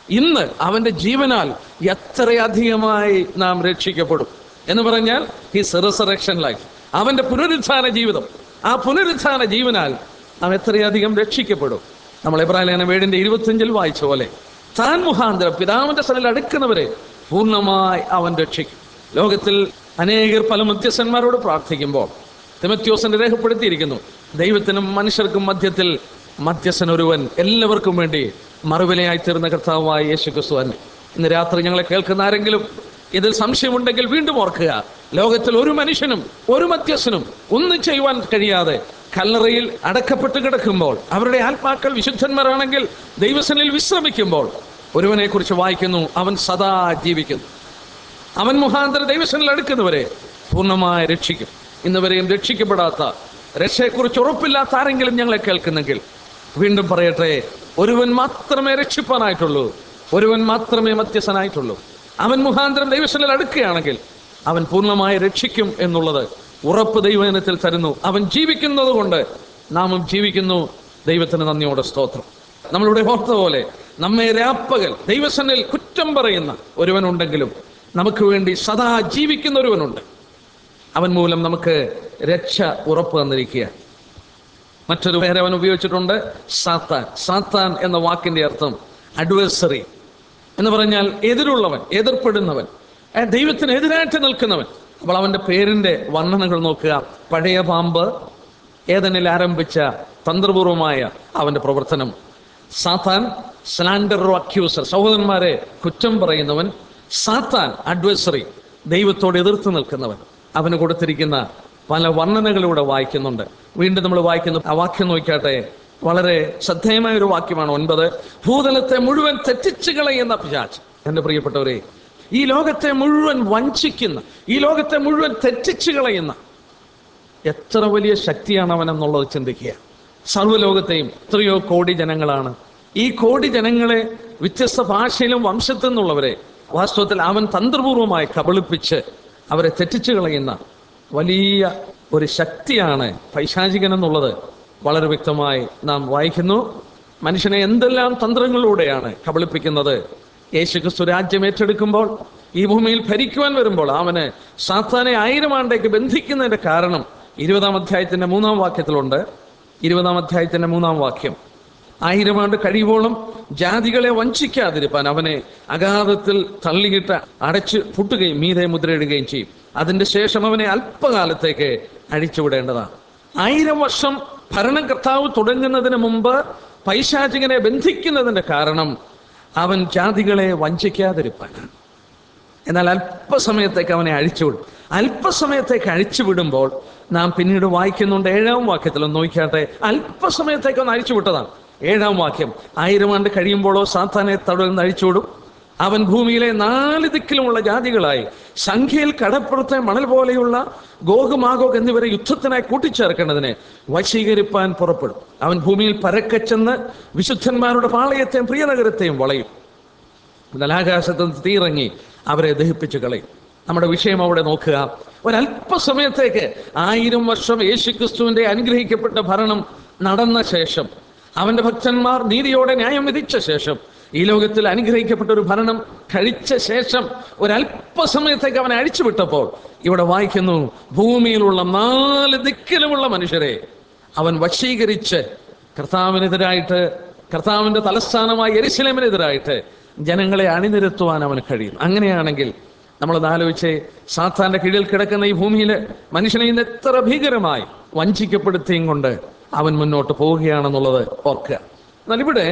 B: ഇന്ന് അവന്റെ ജീവനാൽ എത്രയധികമായി നാം രക്ഷിക്കപ്പെടും എന്ന് പറഞ്ഞാൽ ഹിസ് റിസറക്ഷൻ ലൈഫ്, അവന്റെ പുനരുത്ഥാന ജീവിതം. ആ പുനരുത്ഥാന ജീവനാൽ നാം എത്രയധികം രക്ഷിക്കപ്പെടും. നമ്മൾ എബ്രായ ലേഖനം ഏഴിന്റെ ഇരുപത്തിയഞ്ചിൽ വായിച്ച പോലെ താൻ മുഖാന്തരം പിതാവിന്റെ സ്ഥലത്തിൽ അടുക്കുന്നവരെ പൂർണ്ണമായി അവൻ രക്ഷിക്കും. ലോകത്തിൽ അനേകർ പല മധ്യസ്ഥന്മാരോട് പ്രാർത്ഥിക്കുമ്പോൾ തിമത്യോസിനെ രേഖപ്പെടുത്തിയിരിക്കുന്നു, ദൈവത്തിനും മനുഷ്യർക്കും മധ്യത്തിൽ മധ്യസ്ഥൻ ഒരുവൻ, എല്ലാവർക്കും വേണ്ടി മറുവിലയായി തീർന്ന കർത്താവായ യേശു ക്രിസ്തു തന്നെ. ഇന്ന് രാത്രി ഞങ്ങളെ കേൾക്കുന്ന ആരെങ്കിലും ഇതിൽ സംശയമുണ്ടെങ്കിൽ വീണ്ടും ഓർക്കുക, ലോകത്തിൽ ഒരു മനുഷ്യനും ഒരു മധ്യസ്ഥനും ഒന്നും ചെയ്യുവാൻ കഴിയാതെ കല്ലറയിൽ അടക്കപ്പെട്ട് കിടക്കുമ്പോൾ, അവരുടെ ആത്മാക്കൾ വിശുദ്ധന്മാരാണെങ്കിൽ ദൈവസന്നിധിയിൽ വിശ്രമിക്കുമ്പോൾ ഒരുവനെ കുറിച്ച് വായിക്കുന്നു, അവൻ സദാ ജീവിക്കുന്നു. അവൻ മുഖാന്തരം ദൈവസന്നിധിയിൽ അടുക്കുന്നവരെ പൂർണ്ണമായി രക്ഷിക്കും. ഇന്നുവരെയും രക്ഷിക്കപ്പെടാത്ത, രക്ഷയെക്കുറിച്ച് ഉറപ്പില്ലാത്ത ആരെങ്കിലും ഞങ്ങളെ കേൾക്കുന്നെങ്കിൽ വീണ്ടും പറയട്ടെ, ഒരുവൻ മാത്രമേ രക്ഷിപ്പാനായിട്ടുള്ളൂ, ഒരുവൻ മാത്രമേ മധ്യസ്ഥനായിട്ടുള്ളൂ. അവൻ മുഖാന്തരം ദൈവസന്നിധിയിൽ അടുക്കുകയാണെങ്കിൽ അവൻ പൂർണ്ണമായി രക്ഷിക്കും എന്നുള്ളത് ഉറപ്പ് ദൈവജനത്തിൽ തരുന്നു. അവൻ ജീവിക്കുന്നത് കൊണ്ട് നാമും ജീവിക്കുന്നു. ദൈവത്തിന് നന്ദിയോടെ സ്തോത്രം. നമ്മളിവിടെ ഓർത്ത പോലെ നമ്മെ രാപ്പകൽ ദൈവസന്നിധിയിൽ കുറ്റം പറയുന്ന ഒരുവനുണ്ടെങ്കിലും നമുക്ക് വേണ്ടി സദാ ജീവിക്കുന്ന ഒരുവനുണ്ട്. അവൻ മൂലം നമുക്ക് രക്ഷ ഉറപ്പ് തന്നിരിക്കുക. മറ്റൊരു പേര് അവൻ ഉപയോഗിച്ചിട്ടുണ്ട്, സാത്താൻ. സാത്താൻ എന്ന വാക്കിന്റെ അർത്ഥം അഡ്വേഴ്സറി എന്ന് പറഞ്ഞാൽ എതിരുള്ളവൻ, എതിർപ്പെടുന്നവൻ, ദൈവത്തിന് എതിരായിട്ട് നിൽക്കുന്നവൻ. അപ്പോൾ അവന്റെ പേരിന്റെ വർണ്ണനകൾ നോക്കുക. പഴയ പാമ്പ്, ഏദനിൽ ആരംഭിച്ച തന്ത്രപൂർവമായ അവന്റെ പ്രവർത്തനം. സാത്താൻ സ്ലാൻഡർ അക്യൂസർ, സഹോദരന്മാരെ കുറ്റം പറയുന്നവൻ. സാത്താൻ അഡ്വേഴ്സറി, ദൈവത്തോട് എതിർത്ത് നിൽക്കുന്നവൻ. അവന് കൊടുത്തിരിക്കുന്ന പല വർണ്ണനകളിലൂടെ വായിക്കുന്നുണ്ട്. വീണ്ടും നമ്മൾ വായിക്കുന്ന ആ വാക്യം നോക്കിയാട്ടെ, വളരെ ശ്രദ്ധേയമായ ഒരു വാക്യമാണ്. ഒൻപത്, ഭൂതലത്തെ മുഴുവൻ തെറ്റിച്ചു കളയുന്ന പിശാച്. എൻ്റെ പ്രിയപ്പെട്ടവരെ, ഈ ലോകത്തെ മുഴുവൻ വഞ്ചിക്കുന്ന, ഈ ലോകത്തെ മുഴുവൻ തെറ്റിച്ചു കളയുന്ന എത്ര വലിയ ശക്തിയാണ് അവനെന്നുള്ളത് ചിന്തിക്കുക. സർവ്വലോകത്തെയും എത്രയോ കോടി ജനങ്ങളാണ്. ഈ കോടി ജനങ്ങളെ വ്യത്യസ്ത ഭാഷയിലും വംശത്തിൽ നിന്നുള്ളവരെ വാസ്തവത്തിൽ അവൻ തന്ത്രപൂർവമായി കബളിപ്പിച്ച് അവരെ തെറ്റിച്ചു കളയുന്ന വലിയ ഒരു ശക്തിയാണ് പൈശാചികൻ എന്നുള്ളത് വളരെ വ്യക്തമായി നാം വായിക്കുന്നു. മനുഷ്യനെ എന്തെല്ലാം തന്ത്രങ്ങളിലൂടെയാണ് കബളിപ്പിക്കുന്നത്. യേശുക്രിസ്തു രാജ്യം ഏറ്റെടുക്കുമ്പോൾ, ഈ ഭൂമിയിൽ ഭരിക്കുവാൻ വരുമ്പോൾ അവന് സാത്താനെ ആയിരം ആണ്ടേക്ക് ബന്ധിക്കുന്നതിന്റെ കാരണം ഇരുപതാം അധ്യായത്തിന്റെ മൂന്നാം വാക്യത്തിലുണ്ട്. ഇരുപതാം അധ്യായത്തിന്റെ മൂന്നാം വാക്യം, ആയിരം ആണ്ട് കഴിയുമ്പോഴും ജാതികളെ വഞ്ചിക്കാതിരിപ്പാൻ അവനെ അഗാധത്തിൽ തള്ളിയിട്ട് അടച്ചു പൂട്ടുകയും മീതെ മുദ്രയിടുകയും ചെയ്യും. അതിന്റെ ശേഷം അവനെ അല്പകാലത്തേക്ക് അഴിച്ചുവിടേണ്ടതാണ്. ആയിരം വർഷം ഭരണം കർത്താവ് തുടങ്ങുന്നതിന് മുമ്പ് പൈശാചികനെ ബന്ധിക്കുന്നതിന്റെ കാരണം അവൻ ജാതികളെ വഞ്ചിക്കാതിരിപ്പാനാണ്. എന്നാൽ അല്പസമയത്തേക്ക് അവനെ അഴിച്ചുവിടും. അല്പസമയത്തേക്ക് അഴിച്ചുവിടുമ്പോൾ നാം പിന്നീട് വായിക്കുന്നുണ്ട്, ഏഴാം വാക്യത്തിൽ ഒന്ന് നോക്കിയാട്ടെ, അല്പസമയത്തേക്ക് ഒന്ന് അഴിച്ചുവിട്ടതാണ്. ഏഴാം വാക്യം, ആയിരം ആണ്ട് കഴിയുമ്പോഴോ സാത്താനെ തടവിൽ അഴിച്ചുവിടും. അവൻ ഭൂമിയിലെ നാല് ദിക്കിലുമുള്ള ജാതികളായി സംഖ്യയിൽ കടപ്പുറത്തെ മണൽ പോലെയുള്ള ഗോഗ് മാഗോഗ് എന്നിവരെ യുദ്ധത്തിനായി കൂട്ടിച്ചേർക്കേണ്ടതിന് വശീകരിപ്പാൻ പുറപ്പെടും. അവൻ ഭൂമിയിൽ പരക്കെ ചെന്ന് വിശുദ്ധന്മാരുടെ പാളയത്തെയും പ്രിയനഗരത്തെയും വളയും. എന്നാൽ ആകാശത്ത് നിന്ന് തീയിറങ്ങി അവരെ ദഹിപ്പിച്ചു കളയും. നമ്മുടെ വിഷയം അവിടെ നോക്കുക. ഒരല്പസമയത്തേക്ക്, ആയിരം വർഷം യേശുക്രിസ്തുവിന്റെ അനുഗ്രഹിക്കപ്പെട്ട ഭരണം നടന്ന ശേഷം, അവന്റെ ഭക്തന്മാർ നീതിയോടെ ന്യായം വിധിച്ച ശേഷം, ഈ ലോകത്തിൽ അനുഗ്രഹിക്കപ്പെട്ട ഒരു ഭരണം കഴിച്ച ശേഷം ഒരല്പസമയത്തേക്ക് അവനെ അഴിച്ചുവിട്ടപ്പോൾ ഇവിടെ വായിക്കുന്നു, ഭൂമിയിലുള്ള നാല് ദിക്കിലുമുള്ള മനുഷ്യരെ അവൻ വശീകരിച്ച് കർത്താവിനെതിരായിട്ട്, കർത്താവിന്റെ തലസ്ഥാനമായ യെരുശലേമിനെതിരായിട്ട് ജനങ്ങളെ അണിനിരത്തുവാൻ അവന് കഴിയും. അങ്ങനെയാണെങ്കിൽ നമ്മളത് ആലോചിച്ച്, സാത്താന്റെ കീഴിൽ കിടക്കുന്ന ഈ ഭൂമിയിൽ മനുഷ്യനെ ഇന്ന് എത്ര ഭീകരമായി വഞ്ചിക്കപ്പെടുത്തിയും കൊണ്ട് അവൻ മുന്നോട്ട് പോവുകയാണെന്നുള്ളത് ഓർക്കുക. എന്നാൽ ഇവിടെ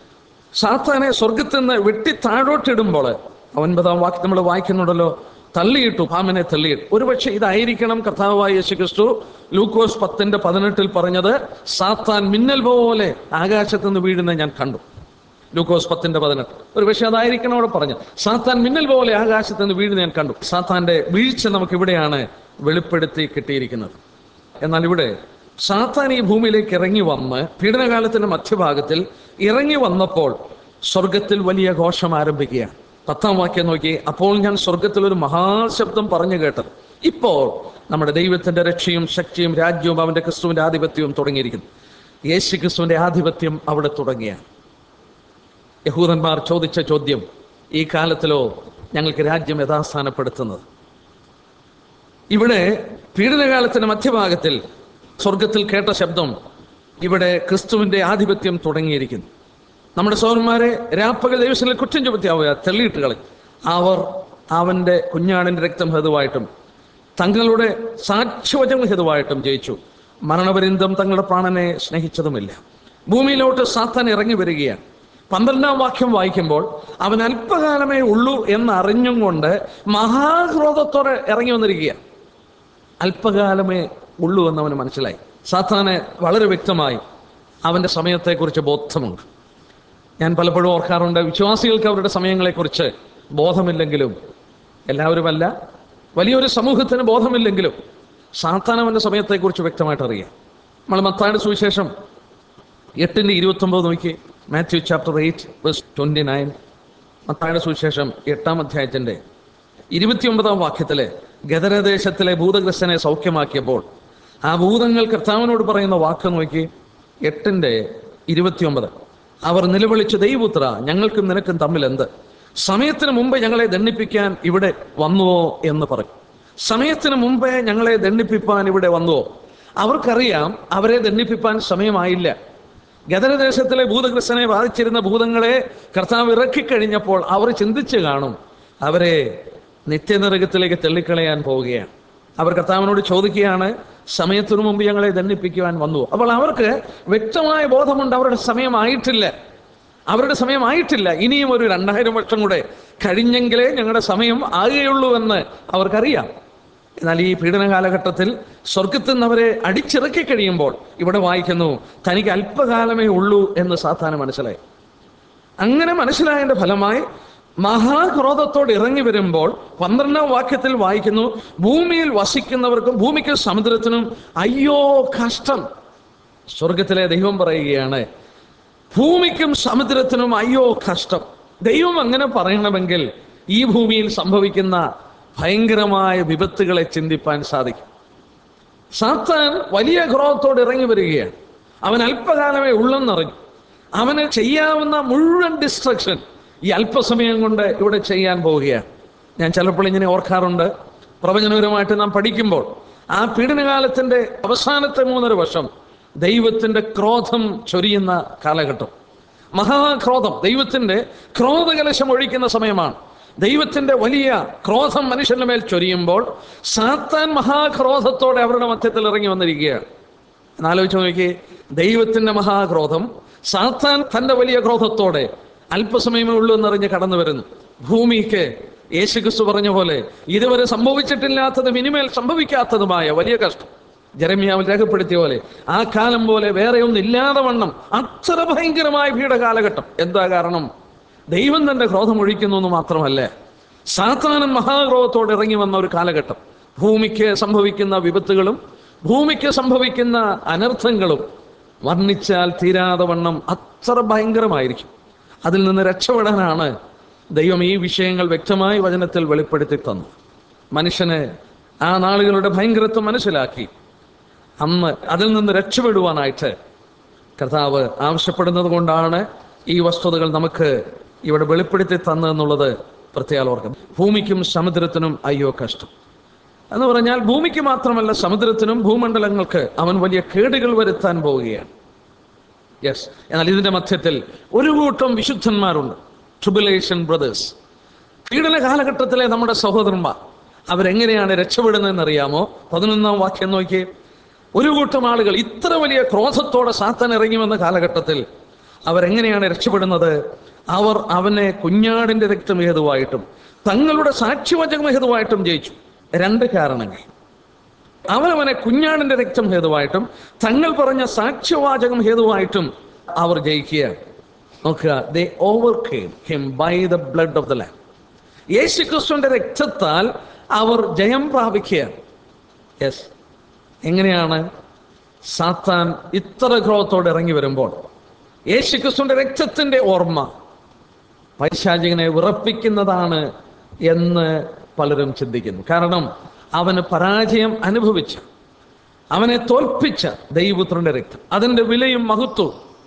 B: സാത്താനെ സ്വർഗത്തിൽ നിന്ന് വെട്ടി താഴോട്ടിടുമ്പോൾ ഒൻപതാം വാക്യം നമ്മൾ വായിക്കുന്നുണ്ടല്ലോ, തള്ളിയിട്ടു, പാമ്പിനെ തള്ളിയിട്ടു. ഒരുപക്ഷെ ഇതായിരിക്കണം കർത്താവായ യേശുക്രിസ്തു ലൂക്കോസ് പത്തിന്റെ പതിനെട്ടിൽ പറഞ്ഞത്, സാത്താൻ മിന്നൽ പോലെ ആകാശത്ത് നിന്ന് വീഴുന്നത് ഞാൻ കണ്ടു. ലൂക്കോസ് പത്തിന്റെ പതിനെട്ട്. ഒരു പക്ഷെ അതായിരിക്കണം അവിടെ പറഞ്ഞത്, സാത്താൻ മിന്നൽ പോലെ ആകാശത്ത് നിന്ന് വീഴുന്നത് ഞാൻ കണ്ടു. സാത്താന്റെ വീഴ്ച നമുക്ക് ഇവിടെയാണ് വെളിപ്പെടുത്തി കിട്ടിയിരിക്കുന്നത്. എന്നാൽ ഇവിടെ സാത്താൻ ഈ ഭൂമിയിലേക്ക് ഇറങ്ങി വന്ന് പീഡനകാലത്തിന്റെ മധ്യഭാഗത്തിൽ ഇറങ്ങി വന്നപ്പോൾ സ്വർഗത്തിൽ വലിയ ഘോഷം ആരംഭിക്കുകയാണ്. പത്താം വാക്യം നോക്കി, അപ്പോൾ ഞാൻ സ്വർഗത്തിൽ ഒരു മഹാശബ്ദം പറഞ്ഞു കേട്ടത്, ഇപ്പോൾ നമ്മുടെ ദൈവത്തിന്റെ രക്ഷയും ശക്തിയും രാജ്യവും അവന്റെ ക്രിസ്തുവിന്റെ ആധിപത്യവും തുടങ്ങിയിരിക്കുന്നു. യേശു ക്രിസ്തുവിന്റെ ആധിപത്യം അവിടെ തുടങ്ങിയ യഹൂദന്മാർ ചോദിച്ച ചോദ്യം, ഈ കാലത്തിലോ ഞങ്ങൾക്ക് രാജ്യം യഥാസ്ഥാനപ്പെടുത്തുന്നത്? ഇവിടെ പീഡനകാലത്തിന്റെ മധ്യഭാഗത്തിൽ സ്വർഗത്തിൽ കേട്ട ശബ്ദം, ഇവിടെ ക്രിസ്തുവിന്റെ ആധിപത്യം തുടങ്ങിയിരിക്കുന്നു. നമ്മുടെ സഹോദരന്മാരെ രാപ്പകൽ ദൈവസന്നിധിയിൽ കുറ്റം ചുമത്തിയാവുക, തെള്ളിയിട്ട് കളി. അവർ അവന്റെ കുഞ്ഞാടിന്റെ രക്തം ഹേതുവായിട്ടും തങ്ങളുടെ സാക്ഷ്യവചനം ഹേതുവായിട്ടും ജയിച്ചു. മരണപര്യന്തം തങ്ങളുടെ പ്രാണനെ സ്നേഹിച്ചതുമില്ല. ഭൂമിയിലോട്ട് സാത്താൻ ഇറങ്ങി വരികയാണ്. പന്ത്രണ്ടാം വാക്യം വായിക്കുമ്പോൾ അവൻ അല്പകാലമേ ഉള്ളൂ എന്നറിഞ്ഞും കൊണ്ട് മഹാക്രോധത്തോടെ ഇറങ്ങി വന്നിരിക്കുക. അല്പകാലമേ ഉള്ളൂ എന്ന് അവന് മനസ്സിലായി. സാത്താന് വളരെ വ്യക്തമായി അവന്റെ സമയത്തെക്കുറിച്ച് ബോധമുണ്ട്. ഞാൻ പലപ്പോഴും ഓർക്കാറുണ്ട്, വിശ്വാസികൾക്ക് അവരുടെ സമയങ്ങളെക്കുറിച്ച് ബോധമില്ലെങ്കിലും, എല്ലാവരുമല്ല, വലിയൊരു സമൂഹത്തിന് ബോധമില്ലെങ്കിലും സാത്താൻ അവന്റെ സമയത്തെക്കുറിച്ച് വ്യക്തമായിട്ട് അറിയാം. നമ്മൾ മത്തായിയുടെ സുവിശേഷം എട്ടിന്റെ ഇരുപത്തി ഒമ്പത് നോക്കി. Matthew chapter eight verse twenty nine. മത്തായിയുടെ സുവിശേഷം എട്ടാം അധ്യായത്തിന്റെ ഇരുപത്തിയൊമ്പതാം വാക്യത്തിലെ ഗദരദേശത്തിലെ ഭൂതഗ്രസ്തനെ സൗഖ്യമാക്കിയപ്പോൾ ആ ഭൂതങ്ങൾ കർത്താവിനോട് പറയുന്ന വാക്ക് നോക്കി. എട്ടിന്റെ ഇരുപത്തിയൊമ്പത്. അവർ നിലവിളിച്ച്, ദൈവപുത്ര, ഞങ്ങൾക്കും നിനക്കും തമ്മിൽ എന്ത്? സമയത്തിന് മുമ്പേ ഞങ്ങളെ ദണ്ഡിപ്പിക്കാൻ ഇവിടെ വന്നുവോ എന്ന് പറയും. സമയത്തിന് മുമ്പേ ഞങ്ങളെ ദണ്ഡിപ്പിപ്പാൻ ഇവിടെ വന്നുവോ? അവർക്കറിയാം അവരെ ദണ്ഡിപ്പിപ്പാൻ സമയമായില്ല. ഗദരദേശത്തിലെ ഭൂതഗ്രസ്തനെ ബാധിച്ചിരുന്ന ഭൂതങ്ങളെ കർത്താവ് ഇറക്കിക്കഴിഞ്ഞപ്പോൾ അവർ ചിന്തിച്ചു കാണും, അവരെ നിത്യനരകത്തിലേക്ക് തള്ളിക്കളയാൻ പോവുകയാണ്. അവർ കർത്താവിനോട് ചോദിക്കുകയാണ്, സമയത്തിനു മുമ്പ് ഞങ്ങളെ ദണ്ഡിപ്പിക്കുവാൻ വന്നു. അപ്പോൾ അവർക്ക് വ്യക്തമായ ബോധമുണ്ട്, അവരുടെ സമയമായിട്ടില്ല, അവരുടെ സമയമായിട്ടില്ല. ഇനിയും ഒരു രണ്ടായിരം വർഷം കൂടെ കഴിഞ്ഞെങ്കിലേ ഞങ്ങളുടെ സമയം ആകുകയുള്ളൂ എന്ന് അവർക്കറിയാം. എന്നാൽ ഈ പീഡന കാലഘട്ടത്തിൽ സ്വർഗത്തിൽ നിന്ന് അവരെ അടിച്ചിറക്കി കഴിയുമ്പോൾ ഇവിടെ വായിക്കുന്നു, തനിക്ക് അല്പകാലമേ ഉള്ളൂ എന്ന് സാത്താന് മനസ്സിലായി. അങ്ങനെ മനസ്സിലായതിന്റെ ഫലമായി മഹാക്രോധത്തോട് ഇറങ്ങി വരുമ്പോൾ പന്ത്രണ്ടാം വാക്യത്തിൽ വായിക്കുന്നു, ഭൂമിയിൽ വസിക്കുന്നവർക്കും ഭൂമിക്കും സമുദ്രത്തിനും അയ്യോ കഷ്ടം. സ്വർഗത്തിലെ ദൈവം പറയുകയാണ്, ഭൂമിക്കും സമുദ്രത്തിനും അയ്യോ കഷ്ടം. ദൈവം അങ്ങനെ പറയണമെങ്കിൽ ഈ ഭൂമിയിൽ സംഭവിക്കുന്ന ഭയങ്കരമായ വിപത്തുകളെ ചിന്തിപ്പാൻ സാധിക്കും. സാത്താൻ വലിയ ക്രോധത്തോട് ഇറങ്ങി വരികയാണ്. അവൻ അല്പകാലമേ ഉള്ളെന്നറിഞ്ഞു. അവന് ചെയ്യാവുന്ന മുഴുവൻ ഡിസ്ട്രക്ഷൻ ഈ അല്പസമയം കൊണ്ട് ഇവിടെ ചെയ്യാൻ പോവുകയാണ്. ഞാൻ ചിലപ്പോൾ ഇങ്ങനെ ഓർക്കാറുണ്ട്, പ്രവചനപരമായിട്ട് നാം പഠിക്കുമ്പോൾ ആ പീഡനകാലത്തിന്റെ അവസാനത്തെ മൂന്നര വർഷം ദൈവത്തിന്റെ ക്രോധം ചൊരിയുന്ന കാലഘട്ടം, മഹാക്രോധം, ദൈവത്തിന്റെ ക്രോധകലശം ഒഴിക്കുന്ന സമയമാണ്. ദൈവത്തിന്റെ വലിയ ക്രോധം മനുഷ്യന്റെ മേൽ ചൊരിയുമ്പോൾ സാത്താൻ മഹാക്രോധത്തോടെ അവരുടെ മധ്യത്തിൽ ഇറങ്ങി വന്നിരിക്കുകയാണ്. എന്നാലോചിച്ച് നോക്കി, ദൈവത്തിന്റെ മഹാക്രോധം സാത്താൻ തന്റെ വലിയ ക്രോധത്തോടെ അല്പസമയമേ ഉള്ളൂ എന്നറിഞ്ഞ് കടന്നു വരുന്നു. ഭൂമിക്ക് യേശുക്രിസ്തു പറഞ്ഞ പോലെ ഇതുവരെ സംഭവിച്ചിട്ടില്ലാത്തതും ഇനിമേൽ സംഭവിക്കാത്തതുമായ വലിയ കഷ്ടം ജെരമ്യാവിൽ രേഖപ്പെടുത്തിയ പോലെ ആ കാലം പോലെ വേറെ ഒന്നും ഇല്ലാതെ വണ്ണം അത്ര ഭയങ്കരമായ പീഡകാലഘട്ടം. എന്താ കാരണം? ദൈവം തന്റെ ക്രോധം ഒഴിക്കുന്നു എന്ന് മാത്രമല്ല, സാത്താനൻ മഹാക്രോധത്തോടെ ഇറങ്ങി വന്ന ഒരു കാലഘട്ടം. ഭൂമിക്ക് സംഭവിക്കുന്ന വിപത്തുകളും ഭൂമിക്ക് സംഭവിക്കുന്ന അനർത്ഥങ്ങളും വർണ്ണിച്ചാൽ തീരാതെ വണ്ണം അത്ര ഭയങ്കരമായിരിക്കും. അതിൽ നിന്ന് രക്ഷപ്പെടാനാണ് ദൈവം ഈ വിഷയങ്ങൾ വ്യക്തമായി വചനത്തിൽ വെളിപ്പെടുത്തി തന്നു. മനുഷ്യന് ആ നാളുകളുടെ ഭയങ്കരത്വം മനസ്സിലാക്കി അന്ന് അതിൽ നിന്ന് രക്ഷപ്പെടുവാനായിട്ട് കർത്താവ് ആവശ്യപ്പെടുന്നത് കൊണ്ടാണ് ഈ വസ്തുതകൾ നമുക്ക് ഇവിടെ വെളിപ്പെടുത്തി തന്നെന്നുള്ളത് പ്രത്യേകം ഓർക്കണം. ഭൂമിക്കും സമുദ്രത്തിനും അയ്യോ കഷ്ടം എന്ന് പറഞ്ഞാൽ ഭൂമിക്ക് മാത്രമല്ല, സമുദ്രത്തിനും ഭൂമണ്ഡലങ്ങൾക്ക് അവൻ വലിയ കേടുകൾ വരുത്താൻ പോവുകയാണ്. യെസ്. എന്നാൽ ഇതിന്റെ മധ്യത്തിൽ ഒരു കൂട്ടം വിശുദ്ധന്മാരുണ്ട്, ട്രിബുലേഷൻ ബ്രദേഴ്സ്. പീഡന കാലഘട്ടത്തിലെ നമ്മുടെ സഹോദരന്മാർ അവരെങ്ങനെയാണ് രക്ഷപ്പെടുന്നതെന്ന് അറിയാമോ? പതിനൊന്നാം വാക്യം നോക്കി. ഒരു കൂട്ടം ആളുകൾ ഇത്ര വലിയ ക്രോധത്തോടെ സാത്താൻ ഇറങ്ങി വന്ന കാലഘട്ടത്തിൽ അവരെങ്ങനെയാണ് രക്ഷപ്പെടുന്നത്? അവർ അവനെ കുഞ്ഞാടിന്റെ രക്തം ഹേതുവായിട്ടും തങ്ങളുടെ സാക്ഷ്യവചനം ഹേതുവായിട്ടും ജയിച്ചു. രണ്ട് കാരണങ്ങൾ. അവനവനെ കുഞ്ഞാടിന്റെ രക്തം ഹേതുവായിട്ടും തങ്ങൾ പറഞ്ഞ സാക്ഷ്യവാചകം ഹേതുവായിട്ടും അവർ ജയിക്കുകയാണ്. നോക്കുക, they overcame him by the blood of the lamb. യേശുക്രിസ്തുവിന്റെ രക്തത്താൽ അവർ ജയം പ്രാപിക്കുകയാണ്. യെസ്. എങ്ങനെയാണ്? സാത്താൻ ഇത്ര ക്രോധത്തോടെ ഇറങ്ങി വരുമ്പോൾ യേശുക്രിസ്തുവിന്റെ രക്തത്തിന്റെ ഓർമ്മ പൈശാചികനെ വിറപ്പിക്കുന്നതാണ് എന്ന് പലരും ചിന്തിക്കുന്നു. കാരണം അവന് പരാജയം അനുഭവിച്ച, അവനെ തോൽപ്പിച്ച ദൈവപുത്രന്റെ രക്തം, അതിന്റെ വിലയും മഹത്വവും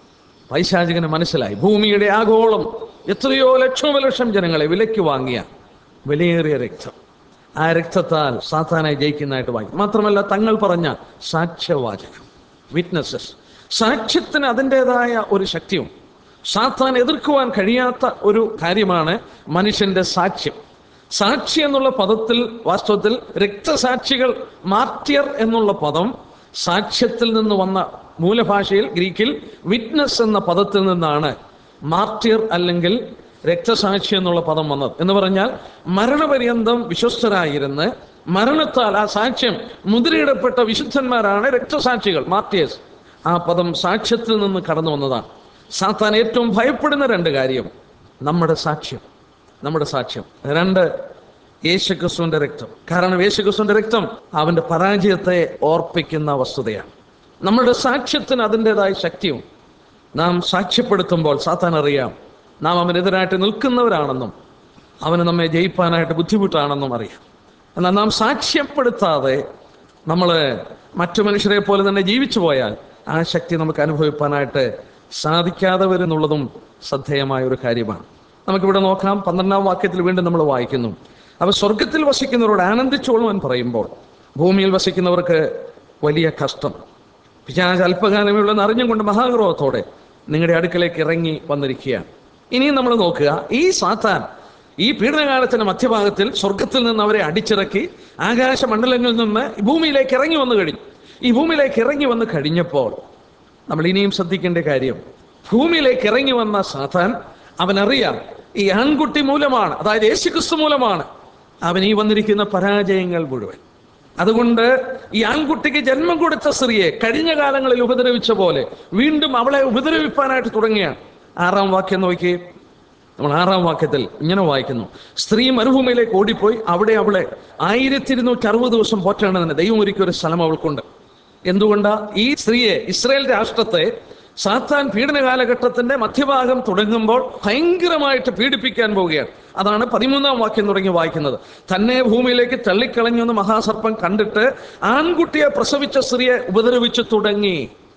B: പൈശാചികന് മനസ്സിലായി, ഭൂമിയുടെ ആഗോളം എത്രയോ ലക്ഷോപലക്ഷം ജനങ്ങളെ വിലയ്ക്ക് വാങ്ങിയ വിലയേറിയ രക്തം, ആ രക്തത്താൽ സാത്താനെ ജയിക്കുന്നതായിട്ട് വായിക്കും. മാത്രമല്ല, തങ്ങൾ പറഞ്ഞ സാക്ഷ്യവാചകം, വിറ്റ്നസ്സസ്, സാക്ഷ്യത്തിന് അതിൻ്റെതായ ഒരു ശക്തിയും സാത്താൻ എതിർക്കുവാൻ കഴിയാത്ത ഒരു കാര്യമാണ് മനുഷ്യന്റെ സാക്ഷ്യം. സാക്ഷി എന്നുള്ള പദത്തിൽ വാസ്തവത്തിൽ രക്തസാക്ഷികൾ, മാർട്ടിയർ എന്നുള്ള പദം സാക്ഷ്യത്തിൽ നിന്ന് വന്ന, മൂലഭാഷയിൽ ഗ്രീക്കിൽ വിറ്റ്നസ് എന്ന പദത്തിൽ നിന്നാണ് മാർട്ടിയർ അല്ലെങ്കിൽ രക്തസാക്ഷി എന്നുള്ള പദം വന്നത്. എന്ന് പറഞ്ഞാൽ മരണപര്യന്തം വിശ്വസ്തരായിരുന്ന് മരണത്താൽ ആ സാക്ഷ്യം മുദ്രയിടപ്പെട്ട വിശുദ്ധന്മാരാണ് രക്തസാക്ഷികൾ, മാർട്ടിയേഴ്സ്. ആ പദം സാക്ഷ്യത്തിൽ നിന്ന് കടന്നു വന്നതാണ്. സാത്താൻ ഏറ്റവും ഭയപ്പെടുന്ന രണ്ട് കാര്യം നമ്മുടെ സാക്ഷ്യം, നമ്മുടെ സാക്ഷ്യം. രണ്ട്, യേശുക്രിസ്തുവിന്റെ രക്തം. കാരണം യേശുക്രിസ്തുവിന്റെ രക്തം അവന്റെ പരാജയത്തെ ഓർപ്പിക്കുന്ന വസ്തുതയാണ്. നമ്മുടെ സാക്ഷ്യത്തിന് അതിൻ്റെതായ ശക്തിയും. നാം സാക്ഷ്യപ്പെടുത്തുമ്പോൾ സാത്താൻ അറിയാം നാം അവനെതിരായിട്ട് നിൽക്കുന്നവരാണെന്നും അവന് നമ്മെ ജയിപ്പാനായിട്ട് ബുദ്ധിമുട്ടാണെന്നും അറിയാം. എന്നാൽ നാം സാക്ഷ്യപ്പെടുത്താതെ നമ്മൾ മറ്റു മനുഷ്യരെ പോലെ തന്നെ ജീവിച്ചു പോയാൽ ആ ശക്തി നമുക്ക് അനുഭവിപ്പാനായിട്ട് സാധിക്കാതെ വരുന്നുള്ളതും ശ്രദ്ധേയമായ ഒരു കാര്യമാണ്. നമുക്കിവിടെ നോക്കാം, പന്ത്രണ്ടാം വാക്യത്തിൽ വീണ്ടും നമ്മൾ വായിക്കുന്നു, അവ സ്വർഗത്തിൽ വസിക്കുന്നവരോട് ആനന്ദിച്ചോളുവാൻ പറയുമ്പോൾ ഭൂമിയിൽ വസിക്കുന്നവർക്ക് വലിയ കഷ്ടം. പിശാച് അല്പകാലമേ ഉള്ളെന്ന് അറിഞ്ഞുകൊണ്ട് മഹാക്രോധത്തോടെ നിങ്ങളുടെ അടുക്കലേക്ക് ഇറങ്ങി വന്നിരിക്കുകയാണ്. ഇനിയും നമ്മൾ നോക്കുക, ഈ സാത്താൻ ഈ പീഡനകാലത്തിന്റെ മധ്യഭാഗത്തിൽ സ്വർഗത്തിൽ നിന്ന് അവരെ അടിച്ചിറക്കി ആകാശമണ്ഡലങ്ങളിൽ നിന്ന് ഭൂമിയിലേക്ക് ഇറങ്ങി വന്നു കഴിഞ്ഞു. ഈ ഭൂമിയിലേക്ക് ഇറങ്ങി വന്ന് കഴിഞ്ഞപ്പോൾ നമ്മൾ ഇനിയും ശ്രദ്ധിക്കേണ്ട കാര്യം, ഭൂമിയിലേക്ക് ഇറങ്ങി വന്ന സാത്താൻ അവനറിയാം ഈ ആൺകുട്ടി മൂലമാണ്, അതായത് യേശുക്രിസ്തു മൂലമാണ് അവൻ ഈ വന്നിരിക്കുന്ന പരാജയങ്ങൾ മുഴുവൻ. അതുകൊണ്ട് ഈ ആൺകുട്ടിക്ക് ജന്മം കൊടുത്ത സ്ത്രീയെ കഴിഞ്ഞ കാലങ്ങളിൽ ഉപദ്രവിച്ച പോലെ വീണ്ടും അവളെ ഉപദ്രവിപ്പാനായിട്ട് തുടങ്ങിയാണ്. ആറാം വാക്യം നോക്കി, നമ്മൾ ആറാം വാക്യത്തിൽ ഇങ്ങനെ വായിക്കുന്നു, സ്ത്രീ മരുഭൂമിയിലേക്ക് ഓടിപ്പോയി അവിടെ അവളെ ആയിരത്തി ഇരുന്നൂറ്റി അറുപത് ദിവസം പോറ്റേണ്ടതിന് ദൈവം ഒരുക്കിയ ഒരു സ്ഥലം അവൾക്കുണ്ട്. എന്തുകൊണ്ടാ? ഈ സ്ത്രീയെ, ഇസ്രായേൽ രാഷ്ട്രത്തെ സാത്താൻ പീഡന കാലഘട്ടത്തിന്റെ മധ്യഭാഗം തുടങ്ങുമ്പോൾ ഭയങ്കരമായിട്ട് പീഡിപ്പിക്കാൻ പോവുകയാണ്. അതാണ് പതിമൂന്നാം വാക്യം തുടങ്ങി വായിക്കുന്നത്. തന്നെ ഭൂമിയിലേക്ക് തള്ളിക്കളഞ്ഞു എന്ന് മഹാസർപ്പം കണ്ടിട്ട് ആൺകുട്ടിയെ പ്രസവിച്ച സ്ത്രീയെ ഉപദ്രവിച്ചു തുടങ്ങി.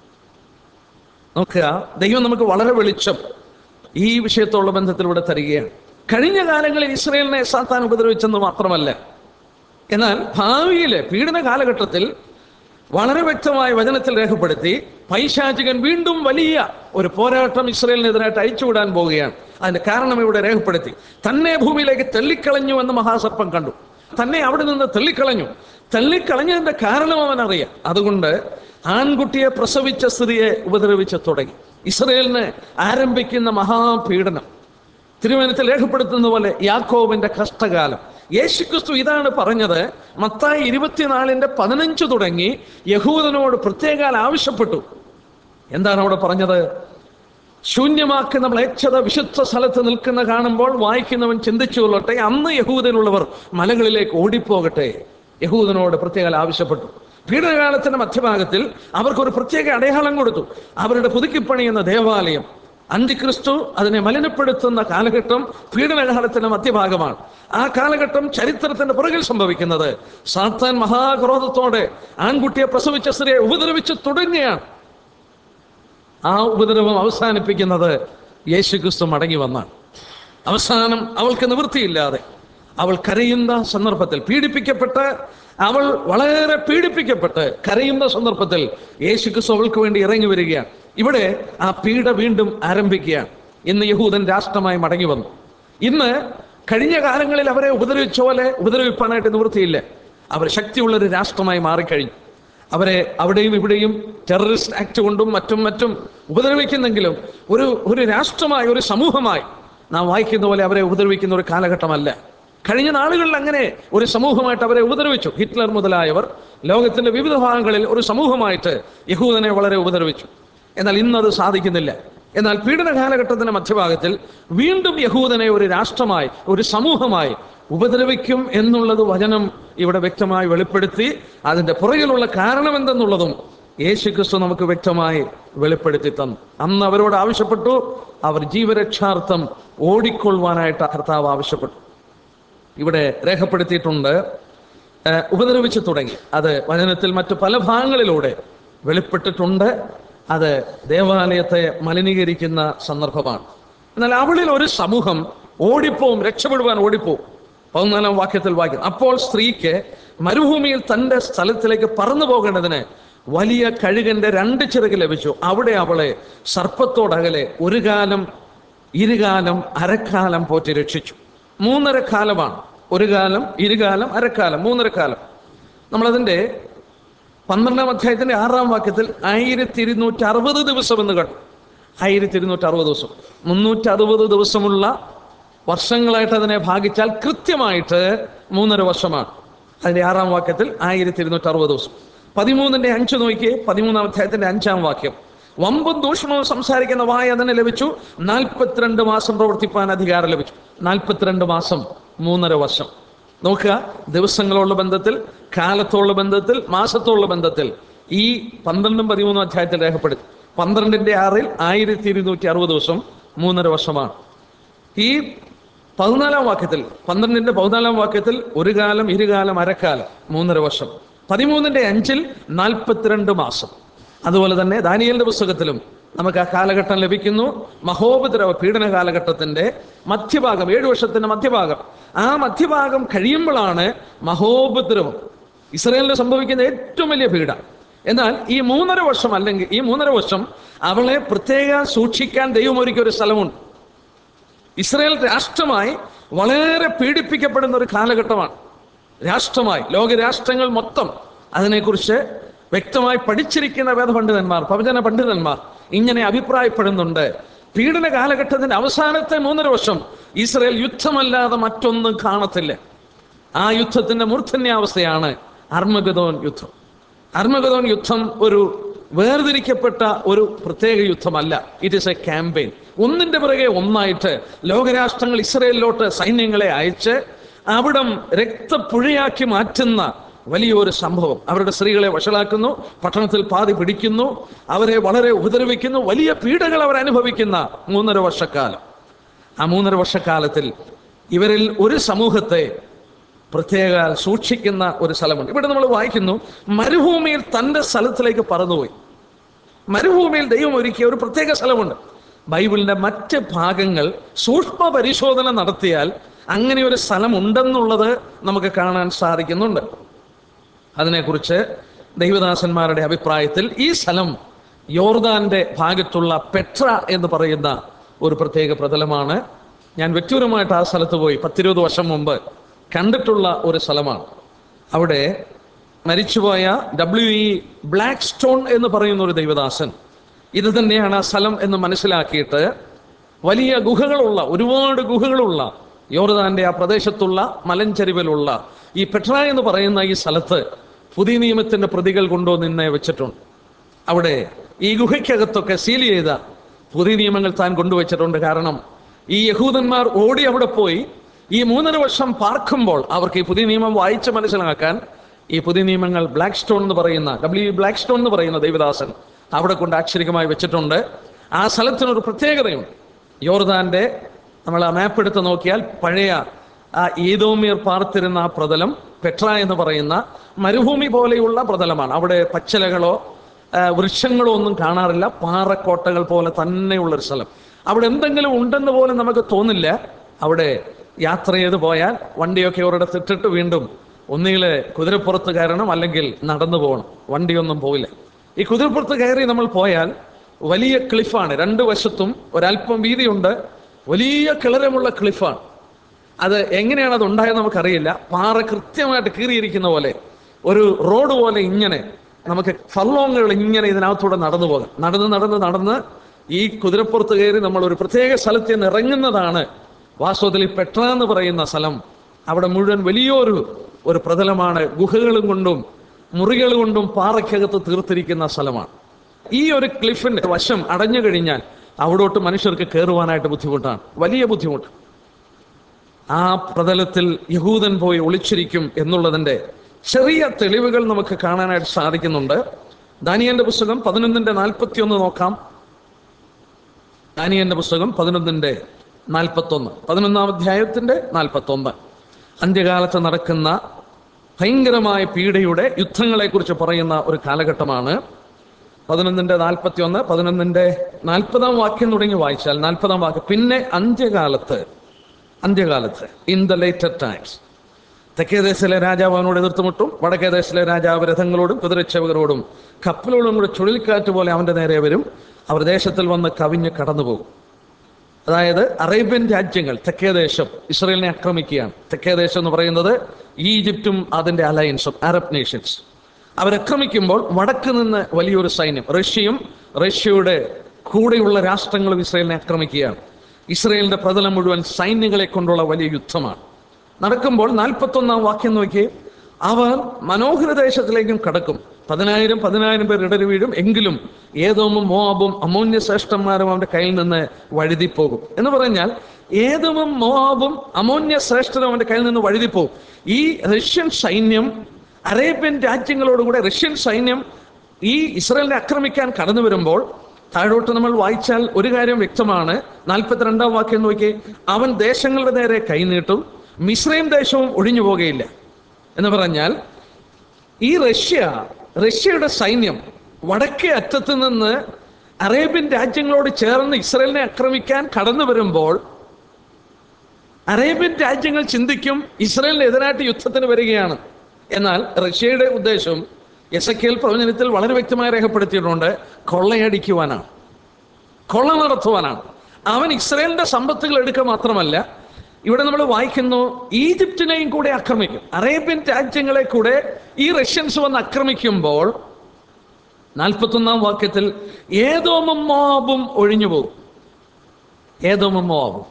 B: നോക്കുക, ദൈവം നമുക്ക് വളരെ വെളിച്ചം ഈ വിഷയത്തോടുള്ള ബന്ധത്തിലൂടെ തരികയാണ്. കഴിഞ്ഞ കാലങ്ങളിൽ ഇസ്രായേലിനെ സാത്താൻ ഉപദ്രവിച്ചെന്ന് മാത്രമല്ല, എന്നാൽ ഭാവിയിലെ പീഡന കാലഘട്ടത്തിൽ വളരെ വ്യക്തമായ വചനത്തിൽ രേഖപ്പെടുത്തി പൈശാചികൻ വീണ്ടും വലിയ ഒരു പോരാട്ടം ഇസ്രായേലിനെതിരായിട്ട് അയച്ചുവിടാൻ പോവുകയാണ്. അതിന്റെ കാരണം ഇവിടെ രേഖപ്പെടുത്തി. തന്നെ ഭൂമിയിലേക്ക് തള്ളിക്കളഞ്ഞു എന്ന് മഹാസർപ്പം കണ്ടു. തന്നെ അവിടെ നിന്ന് തള്ളിക്കളഞ്ഞു. തള്ളിക്കളഞ്ഞതിന്റെ കാരണം അവൻ അറിയാം. അതുകൊണ്ട് ആൺകുട്ടിയെ പ്രസവിച്ച സ്ത്രീയെ ഉപദ്രവിച്ച് തുടങ്ങി. ഇസ്രായേലിന് ആരംഭിക്കുന്ന മഹാപീഡനം തിരുവചനത്തിൽ രേഖപ്പെടുത്തുന്ന പോലെ യാക്കോബിന്റെ കഷ്ടകാലം. യേശുക്രിസ്തു ഇതാണ് പറഞ്ഞത്. മത്തായി ഇരുപത്തിനാലിന്റെ പതിനഞ്ച് തുടങ്ങി യഹൂദനോട് പ്രത്യേകാൽ ആവശ്യപ്പെട്ടു. എന്താണ് അവിടെ പറഞ്ഞത്? ശൂന്യമാക്കി നമ്മൾ യക്ഷത വിശുദ്ധ സ്ഥലത്ത് നിൽക്കുന്ന കാണുമ്പോൾ വായിക്കുന്നവൻ ചിന്തിച്ചു കൊള്ളട്ടെ, അന്ന് യഹൂദനുള്ളവർ മലകളിലേക്ക് ഓടിപ്പോകട്ടെ. യഹൂദനോട് പ്രത്യേകാൽ ആവശ്യപ്പെട്ടു. പീഡനകാലത്തിന്റെ മധ്യഭാഗത്തിൽ അവർക്കൊരു പ്രത്യേക അടയാളം കൊടുത്തു. അവരുടെ പുതുക്കിപ്പണിയുന്ന ദേവാലയം, അന്തിക്രിസ്തു അതിനെ മലിനപ്പെടുത്തുന്ന കാലഘട്ടം പീഡനകാലത്തിന്റെ മധ്യഭാഗമാണ്. ആ കാലഘട്ടം ചരിത്രത്തിന്റെ പുറകിൽ സംഭവിക്കുന്നത് സാത്താൻ മഹാക്രോധത്തോടെ ആൺകുട്ടിയെ പ്രസവിച്ച സ്ത്രീയെ ഉപദ്രവിച്ച് തുടങ്ങിയാണ്. ആ ഉപദ്രവം അവസാനിപ്പിക്കുന്നത് യേശുക്രിസ്തു മടങ്ങി വന്നാണ്. അവസാനം അവൾക്ക് നിവൃത്തിയില്ലാതെ അവൾ കരയുന്ന സന്ദർഭത്തിൽ, പീഡിപ്പിക്കപ്പെട്ട് അവൾ വളരെ പീഡിപ്പിക്കപ്പെട്ട് കരയുന്ന സന്ദർഭത്തിൽ യേശുക്രിസ്തു അവൾക്ക് വേണ്ടി ഇറങ്ങി വരികയാണ്. ഇവിടെ ആ പീഡ വീണ്ടും ആരംഭിക്കുകയാണ്. ഇന്ന് യഹൂദൻ രാഷ്ട്രമായി മടങ്ങി വന്നു. ഇന്ന് കഴിഞ്ഞ കാലങ്ങളിൽ അവരെ ഉപദ്രവിച്ച പോലെ ഉപദ്രവിപ്പാനായിട്ട് നിവൃത്തിയില്ല. അവർ ശക്തിയുള്ളൊരു രാഷ്ട്രമായി മാറിക്കഴിഞ്ഞു. അവരെ അവിടെയും ഇവിടെയും ടെററിസ്റ്റ് ആക്ട് കൊണ്ടും മറ്റും മറ്റും ഉപദ്രവിക്കുന്നെങ്കിലും ഒരു ഒരു രാഷ്ട്രമായി, ഒരു സമൂഹമായി നാം വായിക്കുന്ന പോലെ അവരെ ഉപദ്രവിക്കുന്ന ഒരു കാലഘട്ടമല്ല. കഴിഞ്ഞ നാളുകളിൽ അങ്ങനെ ഒരു സമൂഹമായിട്ട് അവരെ ഉപദ്രവിച്ചു. ഹിറ്റ്ലർ മുതലായവർ ലോകത്തിന്റെ വിവിധ ഭാഗങ്ങളിൽ ഒരു സമൂഹമായിട്ട് യഹൂദനെ വളരെ ഉപദ്രവിച്ചു. എന്നാൽ ഇന്നത് സാധിക്കുന്നില്ല. എന്നാൽ പീഡന കാലഘട്ടത്തിന്റെ മധ്യഭാഗത്തിൽ വീണ്ടും യഹൂദനെ ഒരു രാഷ്ട്രമായി, ഒരു സമൂഹമായി ഉപദ്രവിക്കും എന്നുള്ളത് വചനം ഇവിടെ വ്യക്തമായി വെളിപ്പെടുത്തി. അതിന്റെ പുറകിലുള്ള കാരണം എന്തെന്നുള്ളതും യേശുക്രിസ്തു നമുക്ക് വ്യക്തമായി വെളിപ്പെടുത്തി തന്നു. അന്ന് അവരോട് ആവശ്യപ്പെട്ടു, അവർ ജീവരക്ഷാർത്ഥം ഓടിക്കൊള്ളുവാനായിട്ട് കർത്താവ് ആവശ്യപ്പെട്ടു. ഇവിടെ രേഖപ്പെടുത്തിയിട്ടുണ്ട്, ഉപദ്രവിച്ചു തുടങ്ങി. അത് വചനത്തിൽ മറ്റു പല ഭാഗങ്ങളിലൂടെ വെളിപ്പെട്ടിട്ടുണ്ട്. അത് ദേവാലയത്തെ മലിനീകരിക്കുന്ന സന്ദർഭമാണ്. എന്നാൽ അവളിൽ ഒരു സമൂഹം ഓടിപ്പോവും, രക്ഷപ്പെടുവാൻ ഓടിപ്പോവും. പതിനാലാം വാക്യത്തിൽ വായിക്കും, അപ്പോൾ സ്ത്രീക്ക് മരുഭൂമിയിൽ തൻ്റെ സ്ഥലത്തിലേക്ക് പറന്നു പോകേണ്ടതിന് വലിയ കഴുകന്റെ രണ്ട് ചിറക് ലഭിച്ചു. അവിടെ അവളെ സർപ്പത്തോടകലെ ഒരു കാലം ഇരുകാലം അരക്കാലം പോറ്റി രക്ഷിച്ചു. മൂന്നര കാലമാണ്. ഒരു കാലം, ഇരുകാലം, അരക്കാലം, മൂന്നര കാലം. നമ്മളതിൻ്റെ പന്ത്രണ്ടാം അധ്യായത്തിന്റെ ആറാം വാക്യത്തിൽ ആയിരത്തി ഇരുന്നൂറ്റി അറുപത് ദിവസം എന്ന് കണ്ടു. ആയിരത്തി ഇരുന്നൂറ്റി അറുപത് ദിവസം, മുന്നൂറ്റി അറുപത് ദിവസമുള്ള വർഷങ്ങളായിട്ട് അതിനെ ഭാഗിച്ചാൽ കൃത്യമായിട്ട് മൂന്നര വർഷമാണ്. അതിന്റെ ആറാം വാക്യത്തിൽ ആയിരത്തി ഇരുന്നൂറ്റി അറുപത് ദിവസം. പതിമൂന്നിന്റെ അഞ്ച് നോക്കിയേ, പതിമൂന്നാം അധ്യായത്തിന്റെ അഞ്ചാം വാക്യം, വമ്പും ദൂഷണവും സംസാരിക്കുന്ന വായ അതിന് ലഭിച്ചു, നാൽപ്പത്തിരണ്ട് മാസം പ്രവർത്തിപ്പാൻ അധികാരം ലഭിച്ചു. നാൽപ്പത്തിരണ്ട് മാസം, മൂന്നര വർഷം. നോക്കുക, ദിവസങ്ങളുള്ള ബന്ധത്തിൽ, കാലത്തോള്ള ബന്ധത്തിൽ, മാസത്തോള്ള ബന്ധത്തിൽ ഈ പന്ത്രണ്ടും പതിമൂന്നും അധ്യായത്തിൽ രേഖപ്പെടുത്തി. പന്ത്രണ്ടിന്റെ ആറിൽ ആയിരത്തി ഇരുന്നൂറ്റി അറുപത് ദിവസം, മൂന്നര വർഷമാണ്. ഈ പതിനാലാം വാക്യത്തിൽ, പന്ത്രണ്ടിന്റെ പതിനാലാം വാക്യത്തിൽ ഒരു കാലം, ഇരുകാലം, അരക്കാലം, മൂന്നര വർഷം. പതിമൂന്നിന്റെ അഞ്ചിൽ നാൽപ്പത്തിരണ്ട് മാസം. അതുപോലെ തന്നെ ദാനിയേലിന്റെ പുസ്തകത്തിലും നമുക്ക് ആ കാലഘട്ടം ലഭിക്കുന്നു. മഹോപദ്രവ പീഡന കാലഘട്ടത്തിന്റെ മധ്യഭാഗം, ഏഴു വർഷത്തിന്റെ മധ്യഭാഗം. ആ മധ്യഭാഗം കഴിയുമ്പോഴാണ് മഹോപദ്രവം, ഇസ്രായേലിന് സംഭവിക്കുന്ന ഏറ്റവും വലിയ പീഡ. എന്നാൽ ഈ മൂന്നര വർഷം, അല്ലെങ്കിൽ ഈ മൂന്നര വർഷം അവളെ പ്രത്യേകം സൂക്ഷിക്കാൻ ദൈവം ഒരുക്കിയ ഒരു സ്ഥലമുണ്ട്. ഇസ്രായേൽ രാഷ്ട്രമായി വളരെ പീഡിപ്പിക്കപ്പെടുന്ന ഒരു കാലഘട്ടമാണ്. രാഷ്ട്രമായി ലോകരാഷ്ട്രങ്ങൾ മൊത്തം അതിനെക്കുറിച്ച് വ്യക്തമായി പഠിച്ചിരിക്കുന്ന വേദപണ്ഡിതന്മാർ, പ്രവചന പണ്ഡിതന്മാർ ഇങ്ങനെ അഭിപ്രായപ്പെടുന്നുണ്ട്. പീഡന കാലഘട്ടത്തിന്റെ അവസാനത്തെ മൂന്നര വർഷം ഇസ്രായേൽ യുദ്ധമല്ലാതെ മറ്റൊന്നും കാണത്തില്ല. ആ യുദ്ധത്തിന്റെ മൂർധന്യാവസ്ഥയാണ് അർമഗദോൻ യുദ്ധം. അർമഗദോൻ യുദ്ധം ഒരു വേർതിരിക്കപ്പെട്ട ഒരു പ്രത്യേക യുദ്ധമല്ല. It is a campaign. ഒന്നിന്റെ പിറകെ ഒന്നായിട്ട് ലോകരാഷ്ട്രങ്ങൾ ഇസ്രായേലിലോട്ട് സൈന്യങ്ങളെ അയച്ച് അവിടം രക്തപ്പുഴയാക്കി മാറ്റുന്ന വലിയൊരു സംഭവം. അവരുടെ സ്ത്രീകളെ വഷളാക്കുന്നു, പട്ടണത്തിൽ പാതി പിടിക്കുന്നു, അവരെ വളരെ ഉപദ്രവിക്കുന്നു, വലിയ പീഡകൾ അവർ അനുഭവിക്കുന്ന മൂന്നര വർഷക്കാലം. ആ മൂന്നര വർഷക്കാലത്തിൽ ഇവരിൽ ഒരു സമൂഹത്തെ പ്രത്യേക സൂക്ഷിക്കുന്ന ഒരു സ്ഥലമുണ്ട്. ഇവിടെ നമ്മൾ വായിക്കുന്നു, മരുഭൂമിയിൽ തൻ്റെ സ്ഥലത്തിലേക്ക് പറന്നുപോയി. മരുഭൂമിയിൽ ദൈവം ഒരുക്കിയ ഒരു പ്രത്യേക സ്ഥലമുണ്ട്. ബൈബിളിന്റെ മറ്റ് ഭാഗങ്ങൾ സൂക്ഷ്മ പരിശോധന നടത്തിയാൽ അങ്ങനെ ഒരു സ്ഥലം ഉണ്ടെന്നുള്ളത് നമുക്ക് കാണാൻ സാധിക്കുന്നുണ്ട്. അതിനെക്കുറിച്ച് ദൈവദാസന്മാരുടെ അഭിപ്രായത്തിൽ ഈ സ്ഥലം യോർദാന്റെ ഭാഗത്തുള്ള പെട്ര എന്ന് പറയുന്ന ഒരു പ്രത്യേക പ്രതലമാണ്. ഞാൻ വ്യക്തിപരമായിട്ട് ആ സ്ഥലത്ത് പോയി പത്തിരുപത് വർഷം മുമ്പ് കണ്ടിട്ടുള്ള ഒരു സ്ഥലമാണ്. അവിടെ മരിച്ചുപോയ ഡബ്ല്യു ഇ ബ്ലാക്ക് സ്റ്റോൺ എന്ന് പറയുന്ന ഒരു ദൈവദാസൻ ഇത് തന്നെയാണ് ആ സ്ഥലം എന്ന് മനസ്സിലാക്കിയിട്ട് വലിയ ഗുഹകളുള്ള, ഒരുപാട് ഗുഹകളുള്ള യോർദാന്റെ ആ പ്രദേശത്തുള്ള മലഞ്ചരിവിലുള്ള ഈ പെട്ര എന്ന് പറയുന്ന ഈ സ്ഥലത്ത് പുതിയ നിയമത്തിന്റെ പ്രതികൾ കൊണ്ടുവന്ന് ഇന്നെ വെച്ചിട്ടുണ്ട്. അവിടെ ഈ ഗുഹയ്ക്കകത്തൊക്കെ സീൽ ചെയ്ത പുതിയ നിയമങ്ങൾ താൻ കൊണ്ടുവച്ചിട്ടുണ്ട്. കാരണം ഈ യഹൂദന്മാർ ഓടി അവിടെ പോയി ഈ മൂന്നര വർഷം പാർക്കുമ്പോൾ അവർക്ക് ഈ പുതിയ നിയമം വായിച്ച് മനസ്സിലാക്കാൻ ഈ പുതിയ നിയമങ്ങൾ ബ്ലാക്ക് സ്റ്റോൺ എന്ന് പറയുന്ന ഡബ്ല്യു ബ്ലാക്ക് സ്റ്റോൺ എന്ന് പറയുന്ന ദൈവദാസൻ അവിടെ കൊണ്ട് ആക്ഷരികമായി വെച്ചിട്ടുണ്ട്. ആ സ്ഥലത്തിനൊരു പ്രത്യേകതയുണ്ട്. യോർദാന്റെ നമ്മൾ ആ മാപ്പ് എടുത്ത് നോക്കിയാൽ പഴയ ആ ഏദോമ്യർ പാർത്തിരുന്ന ആ പ്രതലം പെട്ര എന്ന് പറയുന്ന മരുഭൂമി പോലെയുള്ള പ്രതലമാണ്. അവിടെ പച്ചിലകളോ വൃക്ഷങ്ങളോ ഒന്നും കാണാറില്ല. പാറക്കോട്ടകൾ പോലെ തന്നെയുള്ളൊരു സ്ഥലം. അവിടെ എന്തെങ്കിലും ഉണ്ടെന്ന് പോലും നമുക്ക് തോന്നില്ല. അവിടെ യാത്ര ചെയ്ത് പോയാൽ വണ്ടിയൊക്കെ ഒരിടത്ത് ഇട്ടിട്ട് വീണ്ടും ഒന്നുകിൽ കുതിരപ്പുറത്ത് കയറണം, അല്ലെങ്കിൽ നടന്നു പോകണം. വണ്ടിയൊന്നും പോയില്ല. ഈ കുതിരപ്പുറത്ത് കയറി നമ്മൾ പോയാൽ വലിയ ക്ലിഫാണ്. രണ്ട് വശത്തും ഒരല്പം വീതിയുണ്ട്. വലിയ കിളരമുള്ള ക്ലിഫാണ്. അത് എങ്ങനെയാണ് അത് ഉണ്ടായത് നമുക്കറിയില്ല. പാറ കൃത്യമായിട്ട് കീറിയിരിക്കുന്ന പോലെ ഒരു റോഡ് പോലെ ഇങ്ങനെ നമുക്ക് ഫർലോങ്ങുകൾ ഇങ്ങനെ ഇതിനകത്തൂടെ നടന്നു പോകാം. നടന്ന് നടന്ന് നടന്ന് ഈ കുതിരപ്പുറത്ത് കയറി നമ്മൾ ഒരു പ്രത്യേക സ്ഥലത്ത് നിന്ന് ഇറങ്ങുന്നതാണ് വാസ്തവത്തിൽ ഈ പെട്ര എന്ന് പറയുന്ന സ്ഥലം. അവിടെ മുഴുവൻ വലിയൊരു ഒരു പ്രതലമാണ്. ഗുഹകളും കൊണ്ടും മുറികൾ കൊണ്ടും പാറയ്ക്കകത്ത് തീർത്തിരിക്കുന്ന സ്ഥലമാണ്. ഈ ഒരു ക്ലിഫിന്റെ വശം അടഞ്ഞു കഴിഞ്ഞാൽ അവിടോട്ട് മനുഷ്യർക്ക് കയറുവാനായിട്ട് ബുദ്ധിമുട്ടാണ്, വലിയ ബുദ്ധിമുട്ട്. ആ പ്രതലത്തിൽ യഹൂദൻ പോയി ഒളിച്ചിരിക്കും എന്നുള്ളതിന്റെ ചെറിയ തെളിവുകൾ നമുക്ക് കാണാനായിട്ട് സാധിക്കുന്നുണ്ട്. ദാനിയേലിന്റെ പുസ്തകം പതിനൊന്നിന്റെ നാൽപ്പത്തി ഒന്ന് നോക്കാം. ദാനിയേലിന്റെ പുസ്തകം പതിനൊന്നിന്റെ നാൽപ്പത്തി ഒന്ന് പതിനൊന്നാം അധ്യായത്തിന്റെ നാൽപ്പത്തി ഒന്ന് അന്ത്യകാലത്ത് നടക്കുന്ന ഭയങ്കരമായ പീഡയുടെ യുദ്ധങ്ങളെ കുറിച്ച് പറയുന്ന ഒരു കാലഘട്ടമാണ്. പതിനൊന്നിന്റെ നാൽപ്പത്തി ഒന്ന് പതിനൊന്നിന്റെ നാൽപ്പതാം വാക്യം തുടങ്ങി വായിച്ചാൽ നാൽപ്പതാം വാക്യം, പിന്നെ അന്ത്യകാലത്ത് അന്ത്യകാലത്ത് ഇൻ ദ ലേറ്റർ ടൈംസ് തെക്കേ ദേശത്തിലെ രാജാവ് അവനോട് എതിർത്തുമുട്ടും, വടക്കേ ദേശത്തിലെ രാജാവ് രഥങ്ങളോടും കുതിരച്ചവകരോടും കപ്പലുകളോടും കൂടെ ചുഴലിക്കാറ്റ് പോലെ അവന്റെ നേരെ വരും. അവർ ദേശത്തിൽ വന്ന് കവിഞ്ഞ് കടന്നുപോകും. അതായത് അറേബ്യൻ രാജ്യങ്ങൾ തെക്കേ ദേശം ഇസ്രയേലിനെ ആക്രമിക്കുകയാണ്. തെക്കേ ദേശം എന്ന് പറയുന്നത് ഈജിപ്തും അതിന്റെ അലയൻസും അറബ് നേഷൻസ്. അവരാക്രമിക്കുമ്പോൾ വടക്ക് നിന്ന് വലിയൊരു സൈന്യം, റഷ്യയും റഷ്യയുടെ കൂടെയുള്ള രാഷ്ട്രങ്ങളും ഇസ്രയേലിനെ ആക്രമിക്കുകയാണ്. ഇസ്രയേലിന്റെ പ്രതലം മുഴുവൻ സൈന്യങ്ങളെ കൊണ്ടുള്ള വലിയ യുദ്ധമാണ് നടക്കുമ്പോൾ. നാൽപ്പത്തി ഒന്നാം വാക്യം നോക്കി, അവർ മനോഹര ദേശത്തിലേക്കും കടക്കും. പതിനായിരം പതിനായിരം പേർ ഇടറി വീഴും. എങ്കിലും ഏദോമും മോവാബും അമോന്യ ശ്രേഷ്ഠന്മാരും അവന്റെ കയ്യിൽ നിന്ന് വഴുതിപ്പോകും എന്ന് പറഞ്ഞാൽ, ഏദോമും മോവാബും അമോന്യ ശ്രേഷ്ഠരും അവന്റെ കയ്യിൽ നിന്ന് വഴുതിപ്പോകും. ഈ റഷ്യൻ സൈന്യം അറേബ്യൻ രാജ്യങ്ങളോടുകൂടെ റഷ്യൻ സൈന്യം ഈ ഇസ്രായേലിനെ ആക്രമിക്കാൻ കടന്നു വരുമ്പോൾ താഴോട്ട് നമ്മൾ വായിച്ചാൽ ഒരു കാര്യം വ്യക്തമാണ്. നാൽപ്പത്തിരണ്ടാം വാക്യം നോക്കി, അവൻ ദേശങ്ങളുടെ നേരെ കൈനീട്ടും, മിസ്രൈം ദേശവും ഒഴിഞ്ഞു പോകുകയില്ല എന്ന് പറഞ്ഞാൽ, ഈ റഷ്യ റഷ്യയുടെ സൈന്യം വടക്കേ അറ്റത്ത് നിന്ന് അറേബ്യൻ രാജ്യങ്ങളോട് ചേർന്ന് ഇസ്രായേലിനെ ആക്രമിക്കാൻ കടന്നു വരുമ്പോൾ അറേബ്യൻ രാജ്യങ്ങൾ ചിന്തിക്കും ഇസ്രായേലിന് എതിരായിട്ട് യുദ്ധത്തിന് വരികയാണ്. എന്നാൽ റഷ്യയുടെ ഉദ്ദേശം എസെക്കിയേൽ പ്രവചനത്തിൽ വളരെ വ്യക്തമായി രേഖപ്പെടുത്തിയിട്ടുണ്ട്, കൊള്ളയടിക്കുവാനാണ്, കൊള്ള നടത്തുവാനാണ്. അവൻ ഇസ്രായേലിന്റെ സമ്പത്തുകൾ എടുക്കുക മാത്രമല്ല, ഇവിടെ നമ്മൾ വായിക്കുന്നു ഈജിപ്തിനെയും കൂടെ ആക്രമിക്കും. അറേബ്യൻ രാജ്യങ്ങളെ കൂടെ ഈ റഷ്യൻസ് വന്ന് ആക്രമിക്കുമ്പോൾ നാൽപ്പത്തൊന്നാം വാക്യത്തിൽ ഏദോമും മോവാബും ഒഴിഞ്ഞു പോകും. ഏദോമും മോവാബും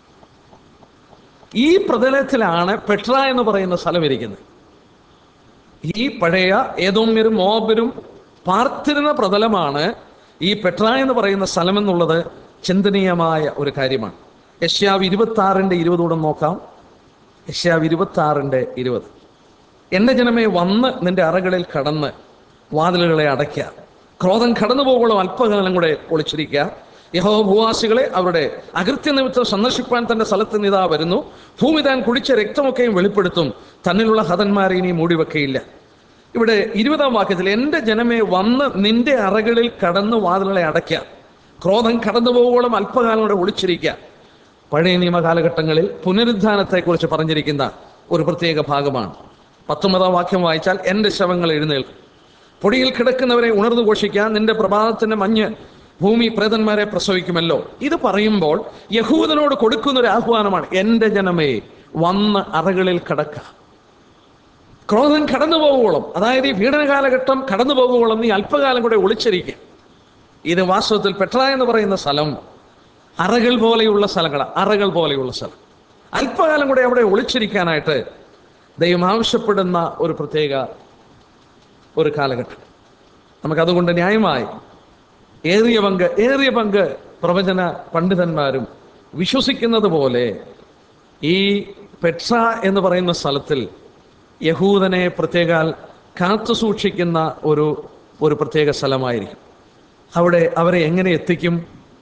B: ഈ പ്രതലത്തിലാണ് പെട്ര എന്ന് പറയുന്ന സ്ഥലം ഇരിക്കുന്നത്. ഈ പഴയ ഏദോമ്യരും മോവാബരും പാർത്തിരുന്ന പ്രതലമാണ് ഈ പെട്ര എന്ന് പറയുന്ന സ്ഥലം എന്നുള്ളത് ചിന്തനീയമായ ഒരു കാര്യമാണ്. യെശയ്യാവ് ഇരുപത്തി ആറിന്റെ ഇരുപതോടെ നോക്കാം. യെശയ്യാവ് ഇരുപത്തി ആറിന്റെ ഇരുപത്, എൻ്റെ ജനമേ വന്ന് നിന്റെ അറകളിൽ കടന്ന് വാതിലുകളെ അടയ്ക്കുക, ക്രോധം കടന്നു പോകുമ്പോൾ അല്പകാലം കൂടെ ഒളിച്ചിരിക്കുക. യഹോവ ഭൂവാസികളെ അവരുടെ അകൃത്യ നിമിത്തം സന്ദർശിപ്പാൻ തന്റെ സ്ഥലത്ത് നിതാ വരുന്നു. ഭൂമി താൻ കുടിച്ച രക്തമൊക്കെയും വെളിപ്പെടുത്തും, തന്നിലുള്ള ഹതന്മാരെ ഇനി മൂടിവെക്കയില്ല. ഇവിടെ ഇരുപതാം വാക്യത്തിൽ എൻ്റെ ജനമേ വന്ന് നിന്റെ അറകളിൽ കടന്ന് വാതിലുകളെ അടയ്ക്കുക, ക്രോധം കടന്നു പോകുമ്പോഴും അല്പകാലം കൂടെ ഒളിച്ചിരിക്കുക. പഴയ നിയമ കാലഘട്ടങ്ങളിൽ പുനരുദ്ധാനത്തെക്കുറിച്ച് പറഞ്ഞിരിക്കുന്ന ഒരു പ്രത്യേക ഭാഗമാണ്. പത്തൊമ്പതാം വാക്യം വായിച്ചാൽ, എൻ്റെ ശവങ്ങൾ എഴുന്നേൽക്കും, പൊടിയിൽ കിടക്കുന്നവരെ ഉണർന്നു ഘോഷിക്കാൻ, നിന്റെ പ്രഭാതത്തിന്റെ മഞ്ഞ് ഭൂമി പ്രേതന്മാരെ പ്രസവിക്കുമല്ലോ. ഇത് പറയുമ്പോൾ യഹൂദനോട് കൊടുക്കുന്ന ഒരു ആഹ്വാനമാണ്, എൻ്റെ ജനമേ വന്ന് അറകളിൽ കടക്കുക, ക്രോധം കടന്നു പോകുവോളം, അതായത് ഈ പീഡന കാലഘട്ടം കടന്നു പോകുവോളം നീ അല്പകാലം കൂടെ ഒളിച്ചിരിക്കുക. ഇത് വാസ്തവത്തിൽ പെട്ര എന്ന് പറയുന്ന സ്ഥലം അറകൾ പോലെയുള്ള സ്ഥലങ്ങളാണ്. അറകൾ പോലെയുള്ള സ്ഥലം അല്പകാലം കൂടെ അവിടെ ഒളിച്ചിരിക്കാനായിട്ട് ദൈവം ആവശ്യപ്പെടുന്ന ഒരു പ്രത്യേക ഒരു കാലഘട്ടം. നമുക്കതുകൊണ്ട് ന്യായമായി ഏറിയ പങ്ക് ഏറിയ പങ്ക് പ്രവചന പണ്ഡിതന്മാരും വിശ്വസിക്കുന്നത് പോലെ ഈ പെട്ര എന്ന് പറയുന്ന സ്ഥലത്തിൽ യഹൂദനെ പ്രത്യേകാൽ കാത്തു സൂക്ഷിക്കുന്ന ഒരു ഒരു പ്രത്യേക സ്ഥലമായിരിക്കും. അവിടെ അവരെ എങ്ങനെ എത്തിക്കും?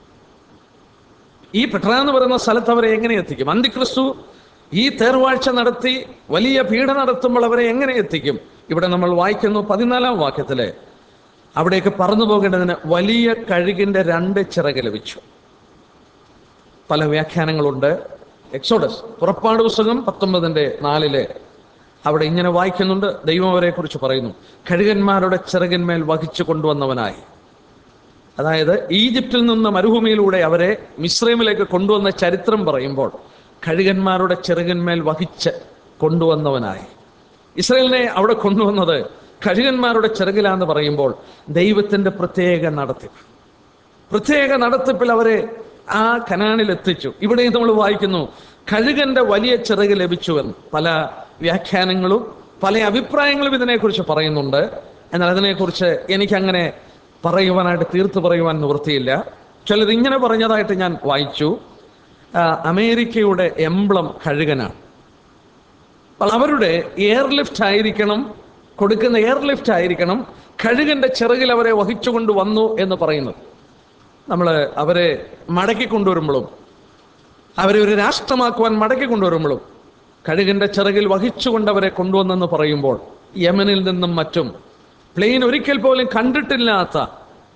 B: ഈ പെട്ര എന്ന് പറയുന്ന സ്ഥലത്ത് അവരെ എങ്ങനെ എത്തിക്കും? അന്തിക്രിസ്തു ഈ തേർവാഴ്ച നടത്തി വലിയ പീഡ നടത്തുമ്പോൾ അവരെ എങ്ങനെ എത്തിക്കും? ഇവിടെ നമ്മൾ വായിക്കുന്നു പതിനാലാം വാക്യത്തിലെ, അവിടേക്ക് പറന്നു പോകേണ്ടതിന് വലിയ കഴുകിന്റെ രണ്ട് ചിറക് ലഭിച്ചു. പല വ്യാഖ്യാനങ്ങളുണ്ട്. എക്സോഡസ് പുറപ്പാട് പുസ്തകം പത്തൊമ്പതിന്റെ നാലില് അവിടെ ഇങ്ങനെ വായിക്കുന്നുണ്ട്. ദൈവം അവരെ കുറിച്ച് പറയുന്നു, കഴുകന്മാരുടെ ചിറകിന്മേൽ വഹിച്ചു കൊണ്ടുവന്നവനായി. അതായത് ഈജിപ്തിൽ നിന്ന് മരുഭൂമിയിലൂടെ അവരെ മിസ്രൈമിലേക്ക് കൊണ്ടുവന്ന ചരിത്രം പറയുമ്പോൾ കഴുകന്മാരുടെ ചിറകിന്മേൽ വഹിച്ച് കൊണ്ടുവന്നവനായി. ഇസ്രായേലിനെ അവിടെ കൊണ്ടുവന്നത് കഴുകന്മാരുടെ ചിറകിലാന്ന് പറയുമ്പോൾ ദൈവത്തിന്റെ പ്രത്യേക നടത്തിപ്പ് പ്രത്യേക നടത്തിപ്പിൽ അവരെ ആ കനാനിൽ എത്തിച്ചു. ഇവിടെയും നമ്മൾ വായിക്കുന്നു കഴുകന്റെ വലിയ ചിറക് ലഭിച്ചുവെന്ന്. പല വ്യാഖ്യാനങ്ങളും പല അഭിപ്രായങ്ങളും ഇതിനെക്കുറിച്ച് പറയുന്നുണ്ട്. എന്നാൽ അതിനെക്കുറിച്ച് എനിക്കങ്ങനെ പറയുവാനായിട്ട് തീർത്ത് പറയുവാൻ നിവൃത്തിയില്ല. ചിലത് ഇങ്ങനെ പറഞ്ഞതായിട്ട് ഞാൻ വായിച്ചു, അമേരിക്കയുടെ എംബ്ലം കഴുകനാണ്. അപ്പോൾ അവരുടെ എയർലിഫ്റ്റ് ആയിരിക്കണം, കൊടുക്കുന്ന എയർലിഫ്റ്റ് ആയിരിക്കണം കഴുകന്റെ ചിറകിൽ അവരെ വഹിച്ചുകൊണ്ട് വന്നു എന്ന് പറയുന്നത്. നമ്മൾ അവരെ മടക്കി കൊണ്ടുവരുമ്പോഴും അവരെ ഒരു രാഷ്ട്രമാക്കുവാൻ മടക്കി കൊണ്ടുവരുമ്പോഴും കഴുകന്റെ ചിറകിൽ വഹിച്ചുകൊണ്ട് അവരെ കൊണ്ടുവന്നെന്ന് പറയുമ്പോൾ യമനിൽ നിന്നും മറ്റും പ്ലെയിൻ ഒരിക്കൽ പോലും കണ്ടിട്ടില്ലാത്ത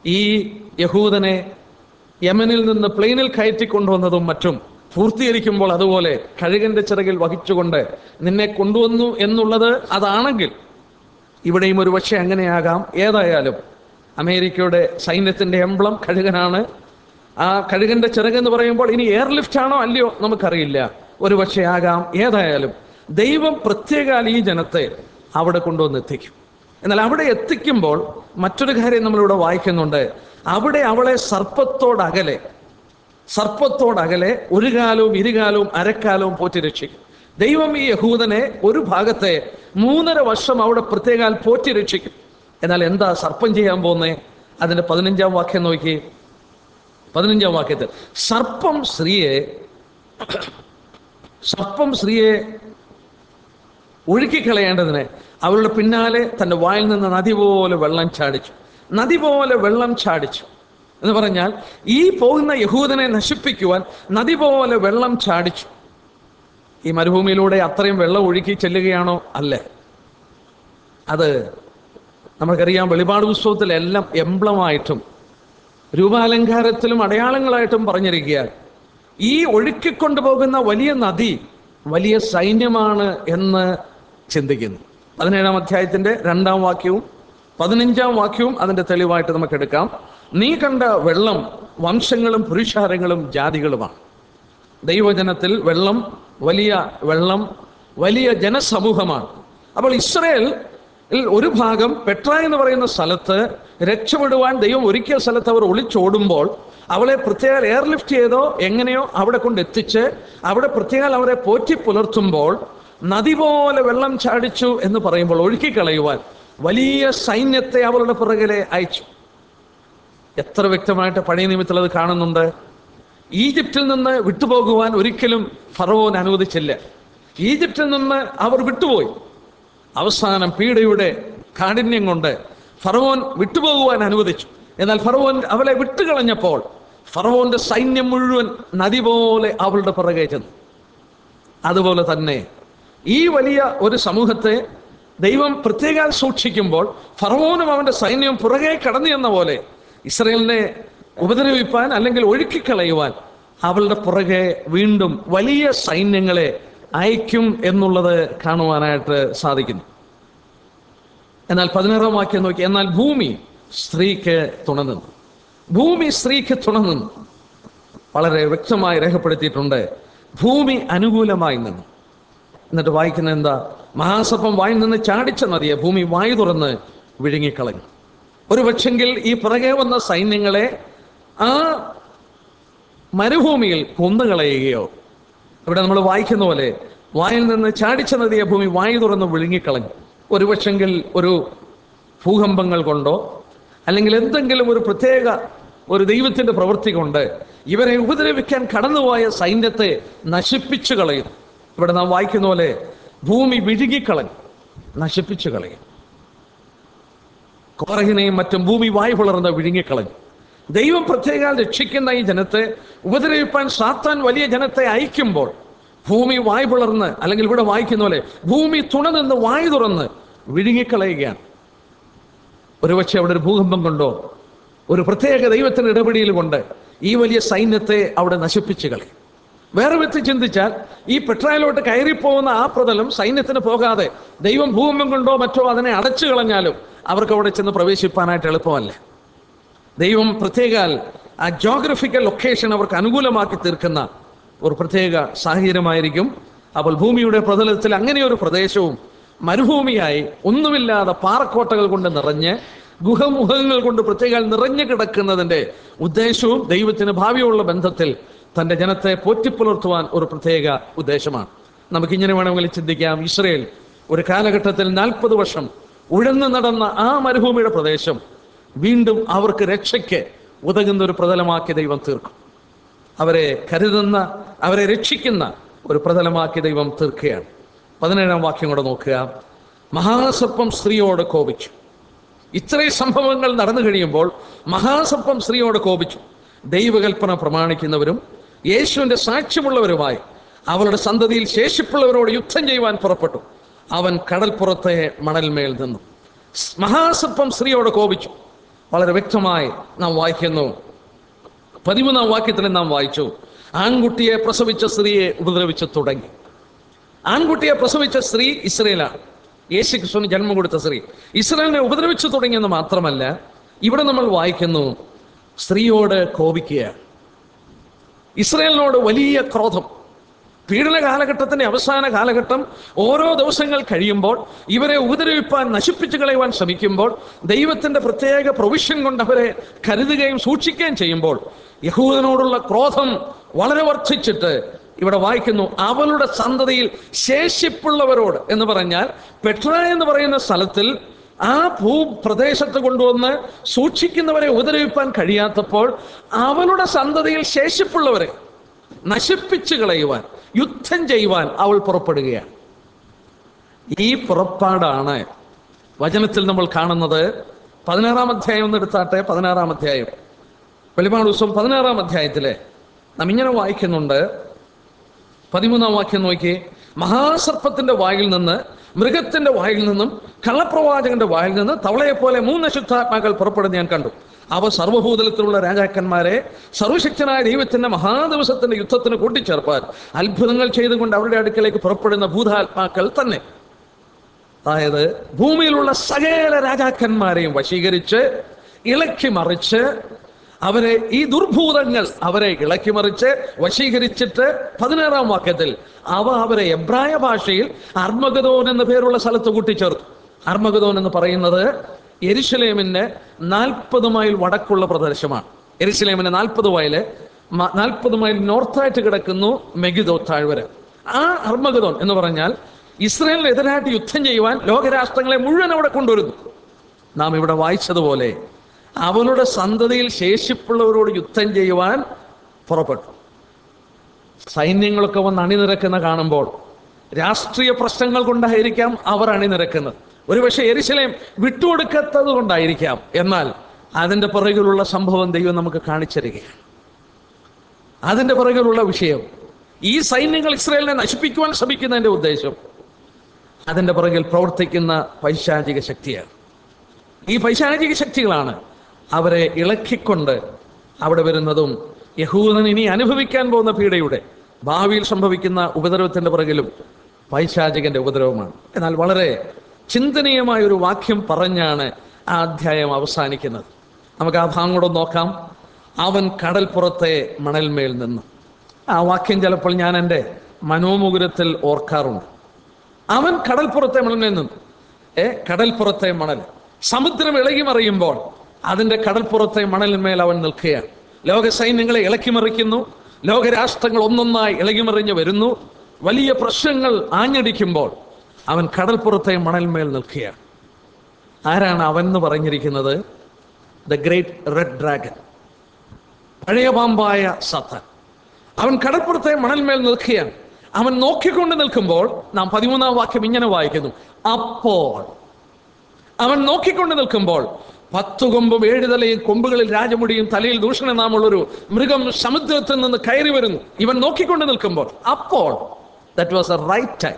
B: ഈ യഹൂദനെ യമനിൽ നിന്ന് പ്ലെയിനിൽ കയറ്റിക്കൊണ്ടുവന്നതും മറ്റും പൂർത്തീകരിക്കുമ്പോൾ അതുപോലെ കഴുകന്റെ ചിറകിൽ വഹിച്ചുകൊണ്ട് നിന്നെ കൊണ്ടുവന്നു എന്നുള്ളത് അതാണെങ്കിൽ ഇവിടെയും ഒരു പക്ഷേ അങ്ങനെയാകാം. ഏതായാലും അമേരിക്കയുടെ സൈന്യത്തിന്റെ എംബ്ലം കഴുകനാണ്. ആ കഴുകന്റെ ചിറകെന്ന് പറയുമ്പോൾ ഇനി എയർലിഫ്റ്റ് ആണോ അല്ലയോ നമുക്കറിയില്ല, ഒരു പക്ഷേ ആകാം. ഏതായാലും ദൈവം പ്രത്യേകാൽ ഈ ജനത്തെ അവിടെ കൊണ്ടുവന്ന് എത്തിക്കും. എന്നാൽ അവിടെ എത്തിക്കുമ്പോൾ മറ്റൊരു കാര്യം നമ്മളിവിടെ വായിക്കുന്നുണ്ട്. അവിടെ അവളെ സർപ്പത്തോടകലെ സർപ്പത്തോടകലെ ഒരു കാലവും ഇരുകാലവും അരക്കാലവും പോറ്റി രക്ഷിക്കും. ദൈവം ഈ യഹൂദനെ ഒരു ഭാഗത്തെ മൂന്നര വർഷം അവിടെ പ്രത്യേകാൽ പോറ്റി രക്ഷിക്കും. എന്നാൽ എന്താ സർപ്പം ചെയ്യാൻ പോകുന്നേ? അതിന്റെ പതിനഞ്ചാം വാക്യം നോക്കി. പതിനഞ്ചാം വാക്യത്തിൽ സർപ്പം സ്ത്രീയെ സർപ്പം സ്ത്രീയെ ഒഴുക്കിക്കളയേണ്ടതിന് അവളുടെ പിന്നാലെ തന്റെ വായിൽ നിന്ന് നദി പോലെ വെള്ളം ചാടിച്ചു. നദി പോലെ വെള്ളം ചാടിച്ചു എന്ന് പറഞ്ഞാൽ ഈ പോകുന്ന യഹൂദനെ നശിപ്പിക്കുവാൻ നദി പോലെ വെള്ളം ചാടിച്ചു. ഈ മരുഭൂമിയിലൂടെ അത്രയും വെള്ളം ഒഴുക്കി ചെല്ലുകയാണോ? അല്ലേ. അത് നമുക്കറിയാം. വെളിപാട് പുസ്തകത്തിലെല്ലാം എംബ്ലമായിട്ടും രൂപാലങ്കാരത്തിലും അടയാളങ്ങളായിട്ടും പറഞ്ഞിരിക്കുക. ഈ ഒഴുക്കിക്കൊണ്ടുപോകുന്ന വലിയ നദി വലിയ സൈന്യമാണ് എന്ന് ചിന്തിക്കുന്നു. പതിനേഴാം അധ്യായത്തിന്റെ രണ്ടാം വാക്യവും പതിനഞ്ചാം വാക്യവും അതിന്റെ തെളിവായിട്ട് നമുക്ക് എടുക്കാം. നീ കണ്ട വെള്ളം വംശങ്ങളും പുരുഷാരങ്ങളും ജാതികളുമാണ്. ദൈവജനത്തിൽ വെള്ളം വലിയ വെള്ളം വലിയ ജനസമൂഹമാണ്. അപ്പോൾ ഇസ്രായേൽ ഒരു ഭാഗം പെട്ര എന്ന് പറയുന്ന സ്ഥലത്ത് രക്ഷപ്പെടുവാൻ ദൈവം ഒരുക്കിയ സ്ഥലത്ത് അവർ ഒളിച്ചോടുമ്പോൾ അവളെ പ്രത്യേക എയർലിഫ്റ്റ് ചെയ്തോ എങ്ങനെയോ അവിടെ കൊണ്ട് എത്തിച്ച് അവിടെ പ്രത്യേക അവരെ പോറ്റി പുലർത്തുമ്പോൾ നദി പോലെ വെള്ളം ചാടിച്ചു എന്ന് പറയുമ്പോൾ ഒഴുക്കിക്കളയുവാൻ വലിയ സൈന്യത്തെ അവളുടെ പുറകിലെ അയച്ചു. എത്ര വ്യക്തമായിട്ട് പഴയ നിയമത്തിൽ അത് കാണുന്നുണ്ട്. ഈജിപ്തിൽ നിന്ന് വിട്ടുപോകുവാൻ ഒരിക്കലും ഫറവോൻ അനുവദിച്ചില്ല. ഈജിപ്തിൽ നിന്ന് അവർ വിട്ടുപോയി. അവസാനം പീഡയുടെ കാഠിന്യം കൊണ്ട് ഫറവോൻ വിട്ടുപോകുവാൻ അനുവദിച്ചു. എന്നാൽ ഫറവോൻ അവളെ വിട്ടുകളഞ്ഞപ്പോൾ ഫറവോന്റെ സൈന്യം മുഴുവൻ നദി പോലെ അവളുടെ പുറകെ ചെന്നു. അതുപോലെ തന്നെ ഈ വലിയ ഒരു സമൂഹത്തെ ദൈവം പ്രത്യേകം സൂക്ഷിക്കുമ്പോൾ ഫറവോനും അവന്റെ സൈന്യവും പുറകെ കടന്നു എന്ന പോലെ ഇസ്രായേലിനെ ഉപദ്രവിപ്പാൻ അല്ലെങ്കിൽ ഒഴുക്കിക്കളയുവാൻ അവളുടെ പുറകെ വീണ്ടും വലിയ സൈന്യങ്ങളെ അയക്കും എന്നുള്ളത് കാണുവാനായിട്ട് സാധിക്കുന്നു. എന്നാൽ പതിനാറാം വാക്യം നോക്കി. എന്നാൽ ഭൂമി സ്ത്രീക്ക് തുണനിന്നു. ഭൂമി സ്ത്രീക്ക് തുണനിന്നു. വളരെ വ്യക്തമായി രേഖപ്പെടുത്തിയിട്ടുണ്ട്. ഭൂമി അനുകൂലമായി നിന്നു. എന്നിട്ട് വായിക്കുന്ന എന്താ? മഹാസർപ്പം വായിൽ നിന്ന് ചാടിച്ച നദിയെ ഭൂമി വായു തുറന്ന് വിഴുങ്ങിക്കളഞ്ഞു. ഒരു പക്ഷെങ്കിൽ ഈ പുറകെ വന്ന സൈന്യങ്ങളെ ആ മരുഭൂമിയിൽ കൊന്നുകളയുകയോ, ഇവിടെ നമ്മൾ വായിക്കുന്ന പോലെ വായിൽ നിന്ന് ചാടിച്ച നദിയെ ഭൂമി വായു തുറന്ന് വിഴുങ്ങിക്കളഞ്ഞു. ഒരു പക്ഷെങ്കിൽ ഒരു ഭൂകമ്പങ്ങൾ കൊണ്ടോ അല്ലെങ്കിൽ എന്തെങ്കിലും ഒരു പ്രത്യേക ഒരു ദൈവത്തിന്റെ പ്രവൃത്തി കൊണ്ട് ഇവരെ ഉപദ്രവിക്കാൻ കടന്നുപോയ സൈന്യത്തെ നശിപ്പിച്ചു കളയും. ഇവിടെ നാം വായിക്കുന്ന പോലെ ഭൂമി വിഴുങ്ങിക്കളഞ്ഞു, നശിപ്പിച്ചു കളയും. കോറഹിനെയും മറ്റും ഭൂമി വായു പുലർന്ന് വിഴുങ്ങിക്കളഞ്ഞു. ദൈവം പ്രത്യേകം രക്ഷിക്കുന്ന ഈ ജനത്തെ ഉപദ്രവിപ്പാൻ സാത്താൻ വലിയ ജനത്തെ അയക്കുമ്പോൾ ഭൂമി വായു പുലർന്ന്, അല്ലെങ്കിൽ ഇവിടെ വായിക്കുന്ന പോലെ ഭൂമി തുണനിന്ന് വായു തുറന്ന് വിഴുങ്ങിക്കളയുകയാണ്. ഒരുപക്ഷെ അവിടെ ഒരു ഭൂകമ്പം കൊണ്ടോ ഒരു പ്രത്യേക ദൈവത്തിന്റെ ഇടപെടൽ കൊണ്ട് ഈ വലിയ സൈന്യത്തെ അവിടെ നശിപ്പിച്ചു കളയും. വേറെ വിധത്തിൽ ചിന്തിച്ചാൽ ഈ പെട്രയിലോട്ട് കയറിപ്പോകുന്ന ആ പ്രതലം സൈന്യത്തിന് പോകാതെ ദൈവം ഭൂകമ്പം കൊണ്ടോ മറ്റോ അതിനെ അടച്ചു കളഞ്ഞാലും അവർക്ക് അവിടെ ചെന്ന് പ്രവേശിപ്പാനായിട്ട് എളുപ്പമല്ല. ദൈവം പ്രത്യേകാൽ ആ ജോഗ്രഫിക്കൽ ലൊക്കേഷൻ അവർക്ക് അനുകൂലമാക്കി തീർക്കുന്ന ഒരു പ്രത്യേക സാഹചര്യമായിരിക്കും. അപ്പോൾ ഭൂമിയുടെ പ്രതലത്തിൽ അങ്ങനെ ഒരു പ്രദേശവും മരുഭൂമിയായി ഒന്നുമില്ലാതെ പാറക്കോട്ടകൾ കൊണ്ട് നിറഞ്ഞ് ഗുഹമുഖങ്ങൾ കൊണ്ട് പ്രത്യേകം നിറഞ്ഞു കിടക്കുന്നതിൻ്റെ ഉദ്ദേശവും ദൈവത്തിന് ഭാവിയുള്ള ബന്ധത്തിൽ തൻ്റെ ജനത്തെ പോറ്റിപ്പുലർത്തുവാൻ ഒരു പ്രത്യേക ഉദ്ദേശമാണ്. നമുക്കിങ്ങനെ വേണമെങ്കിൽ ചിന്തിക്കാം. ഇസ്രായേൽ ഒരു കാലഘട്ടത്തിൽ നാൽപ്പത് വർഷം ഉഴന്നു നടന്ന ആ മരുഭൂമിയുടെ പ്രദേശം വീണ്ടും അവർക്ക് രക്ഷയ്ക്ക് ഉതകുന്ന ഒരു പ്രതലമാക്കി ദൈവം തീർക്കും. അവരെ കരുതുന്ന, അവരെ രക്ഷിക്കുന്ന ഒരു പ്രതലമാക്കി ദൈവം തീർക്കുകയാണ്. പതിനേഴാം വാക്യം കൂടെ നോക്കുക. മഹാസർപ്പം സ്ത്രീയോട് കോപിച്ചു. ഇത്രയും സംഭവങ്ങൾ നടന്നു കഴിയുമ്പോൾ മഹാസർപ്പം സ്ത്രീയോട് കോപിച്ചു. ദൈവകൽപ്പന പ്രമാണിക്കുന്നവരും യേശുവിന്റെ സാക്ഷ്യമുള്ളവരുമായി അവളുടെ സന്തതിയിൽ ശേഷിപ്പുള്ളവരോട് യുദ്ധം ചെയ്യുവാൻ പുറപ്പെട്ടു. അവൻ കടൽപ്പുറത്തെ മണൽമേൽ നിന്നു. മഹാസർപ്പം സ്ത്രീയോട് കോപിച്ചു. വളരെ വ്യക്തമായി നാം വായിക്കുന്നു. പതിമൂന്നാം വാക്യത്തിൽ നാം വായിച്ചു, ആൺകുട്ടിയെ പ്രസവിച്ച സ്ത്രീയെ ഉപദ്രവിച്ചു തുടങ്ങി. ആൺകുട്ടിയെ പ്രസവിച്ച സ്ത്രീ ഇസ്രയേലാണ്. യേശു ക്രിസ്തുവിന് ജന്മം കൊടുത്ത സ്ത്രീ ഇസ്രയേലിനെ ഉപദ്രവിച്ചു തുടങ്ങിയെന്ന് മാത്രമല്ല, ഇവിടെ നമ്മൾ വായിക്കുന്നു സ്ത്രീയോട് കോപിക്കുക, ഇസ്രയേലിനോട് വലിയ ക്രോധം. പീഡന കാലഘട്ടത്തിന്റെ അവസാന കാലഘട്ടം ഓരോ ദിവസങ്ങൾ കഴിയുമ്പോൾ ഇവരെ ഉപദ്രവിപ്പാൻ, നശിപ്പിച്ചു കളയുവാൻ ശ്രമിക്കുമ്പോൾ ദൈവത്തിന്റെ പ്രത്യേക പ്രൊവിഷൻ കൊണ്ട് അവരെ കരുതുകയും സൂക്ഷിക്കുകയും ചെയ്യുമ്പോൾ യഹൂദനോടുള്ള ക്രോധം വളരെ വർദ്ധിച്ചിട്ട് ഇവിടെ വായിക്കുന്നു, അവളുടെ സന്തതിയിൽ ശേഷിപ്പുള്ളവരോട് എന്ന് പറഞ്ഞാൽ പെട്ര എന്ന് പറയുന്ന സ്ഥലത്തിൽ ആ ഭൂപ്രദേശത്ത് കൊണ്ടുവന്ന് സൂക്ഷിക്കുന്നവരെ ഉപദ്രവിപ്പാൻ കഴിയാത്തപ്പോൾ അവളുടെ സന്തതിയിൽ ശേഷിപ്പുള്ളവരെ നശിപ്പിച്ചു കളയുവാൻ, യുദ്ധം ചെയ്യുവാൻ അവൾ പുറപ്പെടുകയാണ്. ഈ പുറപ്പാടാണ് വചനത്തിൽ നമ്മൾ കാണുന്നത്. പതിനാറാം അധ്യായം ഒന്ന് എടുത്താട്ടെ. പതിനാറാം അധ്യായം, വെളിപാട് പുസ്തകം പതിനാറാം അധ്യായത്തിലെ നാം ഇങ്ങനെ വായിക്കുന്നുണ്ട്. പതിമൂന്നാം വാക്യം നോക്കി, മഹാസർപ്പത്തിന്റെ വായിൽ നിന്ന്, മൃഗത്തിന്റെ വായിൽ നിന്നും, കള്ളപ്രവാചകന്റെ വായിൽ നിന്ന് തവളയെപ്പോലെ മൂന്ന് അശുദ്ധാത്മാക്കൾ പുറപ്പെടുന്ന ഞാൻ കണ്ടു. അവ സർവ്വഭൂതലത്തിലുള്ള രാജാക്കന്മാരെ സർവശക്തനായ ദൈവത്തിന്റെ മഹാദിവസത്തിന്റെ യുദ്ധത്തിന് കൂട്ടിച്ചേർപ്പാൻ അത്ഭുതങ്ങൾ ചെയ്തുകൊണ്ട് അവരുടെ അടുക്കലേക്ക് പുറപ്പെടുന്ന ഭൂതാത്മാക്കൾ തന്നെ. അതായത് ഭൂമിയിലുള്ള സകല രാജാക്കന്മാരെയും വശീകരിച്ച് ഇളക്കി മറിച്ച് അവരെ, ഈ ദുർഭൂതങ്ങൾ അവരെ ഇളക്കി മറിച്ച് വശീകരിച്ചിട്ട് പതിനാറാം വാക്യത്തിൽ അവ അവരെ എബ്രായ ഭാഷയിൽ അർമഗദോൻ എന്ന പേരുള്ള സ്ഥലത്ത് കൂട്ടിച്ചേർത്തു. അർമഗദോൻ എന്ന് പറയുന്നത് യെരുശലേമിന്റെ നാൽപ്പത് മൈൽ വടക്കുള്ള പ്രദേശമാണ്. യെരുശലേമിന്റെ നാൽപ്പത് മൈല് നാൽപ്പത് മൈൽ നോർത്തായിട്ട് കിടക്കുന്നു മെഗിദോ താഴ്വര. ആ അർമഗദോൻ എന്ന് പറഞ്ഞാൽ ഇസ്രായേലിനെതിരായിട്ട് യുദ്ധം ചെയ്യുവാൻ ലോകരാഷ്ട്രങ്ങളെ മുഴുവൻ അവിടെ കൊണ്ടുവരുന്നു. നാം ഇവിടെ വായിച്ചതുപോലെ അവളുടെ സന്തതിയിൽ ശേഷിപ്പുള്ളവരോട് യുദ്ധം ചെയ്യുവാൻ പുറപ്പെട്ടു. സൈന്യങ്ങളൊക്കെ വന്ന് അണിനിരക്കുന്ന കാണുമ്പോൾ രാഷ്ട്രീയ പ്രശ്നങ്ങൾ കൊണ്ടായിരിക്കാം അവർ അണിനിരക്കുന്നത്. ഒരുപക്ഷെ യെരുശലേം വിട്ടുകൊടുക്കാത്തത് കൊണ്ടായിരിക്കാം. എന്നാൽ അതിൻ്റെ പുറകിലുള്ള സംഭവം ദൈവം നമുക്ക് കാണിച്ചിരിക്കുകയാണ്. അതിൻ്റെ പുറകിലുള്ള വിഷയം, ഈ സൈന്യങ്ങൾ ഇസ്രായേലിനെ നശിപ്പിക്കുവാൻ ശ്രമിക്കുന്നതിൻ്റെ ഉദ്ദേശം, അതിൻ്റെ പുറകിൽ പ്രവർത്തിക്കുന്ന പൈശാചിക ശക്തിയാണ്. ഈ പൈശാചിക ശക്തികളാണ് അവരെ ഇളക്കിക്കൊണ്ട് അവിടെ വരുന്നതും യഹൂദൻ ഇനി അനുഭവിക്കാൻ പോകുന്ന പീഡയുടെ, ഭാവിയിൽ സംഭവിക്കുന്ന ഉപദ്രവത്തിൻ്റെ പുറകിലും പൈശാചികന്റെ ഉപദ്രവമാണ്. എന്നാൽ വളരെ ചിന്തനീയമായ ഒരു വാക്യം പറഞ്ഞാണ് ആ അധ്യായം അവസാനിക്കുന്നത്. നമുക്ക് ആ ഭാഗം കൂടെ നോക്കാം. അവൻ കടൽപ്പുറത്തെ മണൽമേൽ നിന്ന്. ആ വാക്യം ചിലപ്പോൾ ഞാൻ എൻ്റെ മനോമുകുരത്തിൽ ഓർക്കാറുണ്ട്. അവൻ കടൽപ്പുറത്തെ മണൽമേൽ നിന്ന്. ഏ കടൽപ്പുറത്തെ മണൽ, സമുദ്രം ഇളകി മറിയുമ്പോൾ അതിൻ്റെ കടൽപ്പുറത്തെ മണലിന്മേൽ അവൻ നിൽക്കുകയാണ്. ലോക സൈന്യങ്ങളെ ഇളക്കിമറിക്കുന്നു. ലോകരാഷ്ട്രങ്ങൾ ഒന്നൊന്നായി ഇളകിമറിഞ്ഞ് വരുന്നു. വലിയ പ്രശ്നങ്ങൾ ആഞ്ഞടിക്കുമ്പോൾ അവൻ കടൽപ്പുറത്തെ മണൽമേൽ നിൽക്കുകയാണ്. ആരാണ് അവൻ എന്ന് പറഞ്ഞിരിക്കുന്നത്? ദ ഗ്രേറ്റ് റെഡ് ഡ്രാഗൺ, പഴയ പാമ്പായ സാത്താൻ. അവൻ കടൽപ്പുറത്തെ മണൽമേൽ നിൽക്കുകയാണ്. അവൻ നോക്കിക്കൊണ്ട് നിൽക്കുമ്പോൾ നാം പതിമൂന്നാം വാക്യം ഇങ്ങനെ വായിക്കുന്നു, അപ്പോൾ അവൻ നോക്കിക്കൊണ്ട് നിൽക്കുമ്പോൾ പത്തു കൊമ്പും ഏഴ് തലയും കൊമ്പുകളിൽ രാജമുടിയും തലയിൽ ദൂഷണനാമുള്ളൊരു മൃഗം സമുദ്രത്തിൽ നിന്ന് കയറി വരുന്നു. ഇവൻ നോക്കിക്കൊണ്ട് നിൽക്കുമ്പോൾ, അപ്പോൾ that was a right time.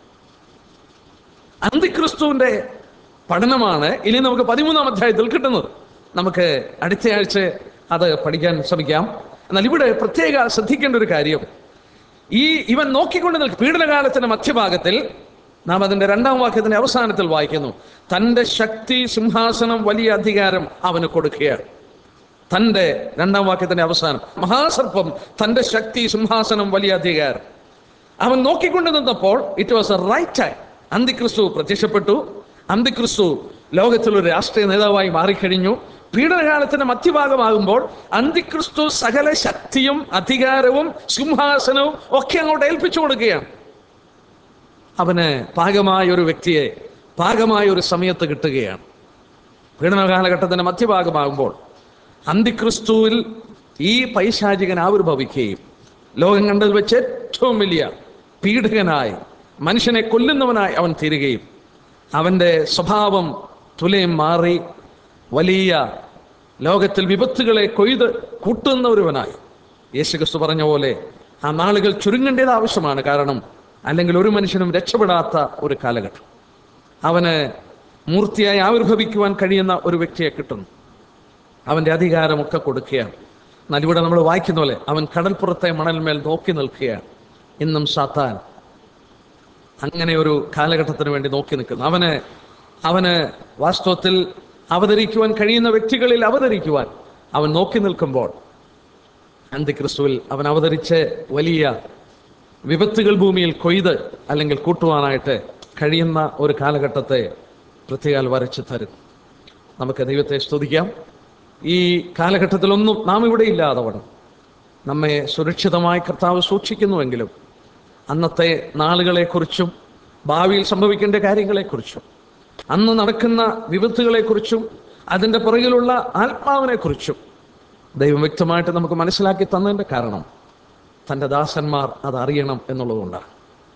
B: അന്തിക്രിസ്തുവിന്റെ പഠനമാണ് ഇനി നമുക്ക് പതിമൂന്നാം അധ്യായത്തിൽ കിട്ടുന്നത്. നമുക്ക് അടുത്ത ആഴ്ച അത് പഠിക്കാൻ ശ്രമിക്കാം. എന്നാൽ ഇവിടെ പ്രത്യേക ശ്രദ്ധിക്കേണ്ട ഒരു കാര്യം, ഈ ഇവൻ നോക്കിക്കൊണ്ട് നിൽക്കും. പീഡനകാലത്തിന്റെ മധ്യഭാഗത്തിൽ നാം അതിന്റെ രണ്ടാം വാക്യത്തിന്റെ അവസാനത്തിൽ വായിക്കുന്നു, തൻ്റെ ശക്തി, സിംഹാസനം, വലിയ അധികാരം അവന് കൊടുക്കുകയാണ്. തൻ്റെ രണ്ടാം വാക്യത്തിന്റെ അവസാനം, മഹാസർപ്പം തൻ്റെ ശക്തി, സിംഹാസനം, വലിയ അധികാരം. അവൻ നോക്കിക്കൊണ്ട് നിന്നപ്പോൾ it was a right time. അന്തിക്രിസ്തു പ്രത്യക്ഷപ്പെട്ടു. അന്തിക്രിസ്തു ലോകത്തിലൊരു രാഷ്ട്രീയ നേതാവായി മാറിക്കഴിഞ്ഞു. പീഡനകാലത്തിന്റെ മധ്യഭാഗമാകുമ്പോൾ അന്തിക്രിസ്തു സകല ശക്തിയും അധികാരവും സിംഹാസനവും ഒക്കെ അങ്ങോട്ട് ഏൽപ്പിച്ചു കൊടുക്കുകയാണ്. അവന് പാകമായ ഒരു വ്യക്തിയെ പാകമായ ഒരു സമയത്ത് കിട്ടുകയാണ്. പീഡന കാലഘട്ടത്തിന്റെ മധ്യഭാഗമാകുമ്പോൾ അന്തിക്രിസ്തുവിൽ ഈ പൈശാചികൻ ആവിർഭവിക്കുകയും ലോകം കണ്ടതിൽ വെച്ച് ഏറ്റവും വലിയ പീഡകനായി, മനുഷ്യനെ കൊല്ലുന്നവനായി അവൻ തീരുകയും അവൻ്റെ സ്വഭാവം തുലയും മാറി വലിയ ലോകത്തിൽ വിപത്തുകളെ കൊയ്ത് കൂട്ടുന്ന ഒരുവനായി. യേശുക്രിസ്തു പറഞ്ഞ പോലെ ആ നാളുകൾ ചുരുങ്ങേണ്ടത് ആവശ്യമാണ്. കാരണം അല്ലെങ്കിൽ ഒരു മനുഷ്യനും രക്ഷപ്പെടാത്ത ഒരു കാലഘട്ടം. അവന് മൂർത്തിയായി ആവിർഭവിക്കുവാൻ കഴിയുന്ന ഒരു വ്യക്തിയെ കിട്ടുന്നു. അവൻ്റെ അധികാരമൊക്കെ കൊടുക്കുകയാണ്. എന്നാൽ ഇവിടെ നമ്മൾ വായിക്കുന്ന പോലെ അവൻ കടൽപ്പുറത്തെ മണൽമേൽ നോക്കി നിൽക്കുകയാണ്. ഇന്നും സാത്താൻ അങ്ങനെ ഒരു കാലഘട്ടത്തിന് വേണ്ടി നോക്കി നിൽക്കുന്നു. അവന് അവന് വാസ്തവത്തിൽ അവതരിക്കുവാൻ കഴിയുന്ന വ്യക്തികളിൽ അവതരിക്കുവാൻ അവൻ നോക്കി നിൽക്കുമ്പോൾ, അന്തിക്രിസ്തുവിൽ അവൻ അവതരിച്ച് വലിയ വിപത്തുകൾ ഭൂമിയിൽ കൊയ്ത് അല്ലെങ്കിൽ കൂട്ടുവാനായിട്ട് കഴിയുന്ന ഒരു കാലഘട്ടത്തെ പ്രത്യേകം വരച്ചു തരും. നമുക്ക് ദൈവത്തെ സ്തുതിക്കാം. ഈ കാലഘട്ടത്തിലൊന്നും നാം ഇവിടെ ഇല്ലാതവണ്ണം നമ്മെ സുരക്ഷിതമായി കർത്താവ് സൂക്ഷിക്കുന്നുവെങ്കിലും അന്നത്തെ നാളുകളെക്കുറിച്ചും ഭാവിയിൽ സംഭവിക്കേണ്ട കാര്യങ്ങളെക്കുറിച്ചും അന്ന് നടക്കുന്ന വിപത്തുകളെക്കുറിച്ചും അതിൻ്റെ പുറകിലുള്ള ആത്മാവിനെക്കുറിച്ചും ദൈവം വ്യക്തമായിട്ട് നമുക്ക് മനസ്സിലാക്കി തന്നതിൻ്റെ കാരണം തൻ്റെ ദാസന്മാർ അത് അറിയണം എന്നുള്ളതുകൊണ്ടാണ്.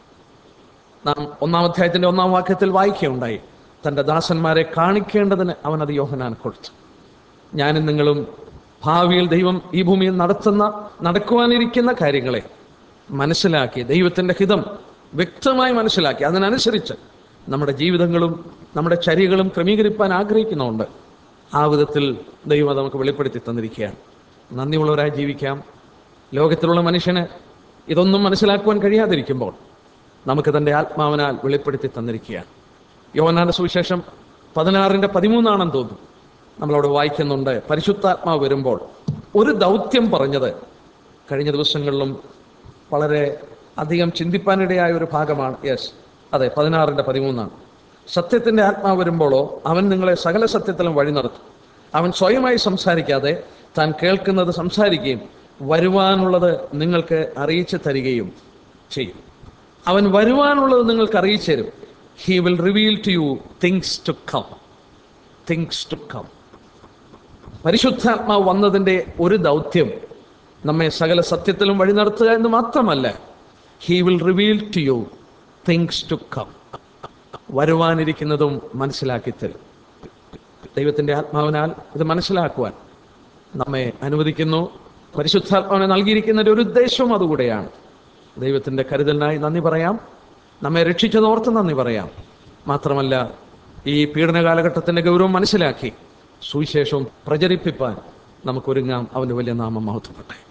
B: നാം ഒന്നാം അധ്യായത്തിൻ്റെ ഒന്നാം വാക്യത്തിൽ വായിക്കുകയുണ്ടായി, തൻ്റെ ദാസന്മാരെ കാണിക്കേണ്ടതിന് അവൻ അത് യോഹന്നാൻ കൊടുത്തു. ഞാനും നിങ്ങളും ഭാവിയിൽ ദൈവം ഈ ഭൂമിയിൽ നടത്തുന്ന നടക്കുവാനിരിക്കുന്ന കാര്യങ്ങളെ മനസ്സിലാക്കി, ദൈവത്തിൻ്റെ ഹിതം വ്യക്തമായി മനസ്സിലാക്കി അതിനനുസരിച്ച് നമ്മുടെ ജീവിതങ്ങളും നമ്മുടെ ചര്യകളും ക്രമീകരിപ്പാൻ ആഗ്രഹിക്കുന്നുണ്ട്. ആ വിധത്തിൽ ദൈവം അത് നമുക്ക് വെളിപ്പെടുത്തി തന്നിരിക്കുകയാണ്. നന്ദിയുള്ളവരായി ജീവിക്കാം. ലോകത്തിലുള്ള മനുഷ്യന് ഇതൊന്നും മനസ്സിലാക്കുവാൻ കഴിയാതിരിക്കുമ്പോൾ നമുക്ക് തൻ്റെ ആത്മാവിനാൽ വെളിപ്പെടുത്തി തന്നിരിക്കുകയാണ്. യോഹന്നാന്റെ സുവിശേഷം പതിനാറിൻ്റെ പതിമൂന്നാണെന്ന് തോന്നുന്നു, നമ്മളവിടെ വായിക്കുന്നുണ്ട്, പരിശുദ്ധാത്മാവ് വരുമ്പോൾ ഒരു ദൗത്യം പറഞ്ഞത് കഴിഞ്ഞ ദിവസങ്ങളിലും വളരെ അധികം ചിന്തിപ്പാനിടയായ ഒരു ഭാഗമാണ്. യെസ്, അതെ, പതിനാറിൻ്റെ പതിമൂന്നാണ്. സത്യത്തിൻ്റെ ആത്മാവ് വരുമ്പോഴോ അവൻ നിങ്ങളെ സകല സത്യത്തിലും വഴി നടത്തും. അവൻ സ്വയമായി സംസാരിക്കാതെ താൻ കേൾക്കുന്നത് സംസാരിക്കുകയും വരുവാനുള്ളത് നിങ്ങൾക്ക് അറിയിച്ചു തരികയും ചെയ്യും. അവൻ വരുവാനുള്ളത് നിങ്ങൾക്ക് അറിയിച്ചു തരും. He will reveal to you things to come. Things to come. പരിശുദ്ധാത്മാവ് വന്നതിൻ്റെ ഒരു ദൗത്യം നമ്മെ സകല സത്യത്തിലും വഴി നടത്തുക എന്ന് മാത്രമല്ല, he will reveal to you things to come. വരുവാനിരിക്കുന്നതും മനസ്സിലാക്കി തരും. ദൈവത്തിൻ്റെ ആത്മാവിനാൽ ഇത് മനസ്സിലാക്കുവാൻ നമ്മെ അനുവദിക്കുന്നു. പരിശുദ്ധാത്മാവിനെ നൽകിയിരിക്കുന്നതിൻ്റെ ഒരു ഉദ്ദേശവും അതുകൂടെയാണ്. ദൈവത്തിൻ്റെ കരുതലിനായി നന്ദി പറയാം. നമ്മെ രക്ഷിച്ചതോർത്ത് നന്ദി പറയാം. മാത്രമല്ല, ഈ പീഡന കാലഘട്ടത്തിൻ്റെ ഗൗരവം മനസ്സിലാക്കി സുവിശേഷവും പ്രചരിപ്പിപ്പാൻ നമുക്കൊരുങ്ങാം. അവൻ്റെ വലിയ നാമം മഹത്വപ്പെട്ടെ.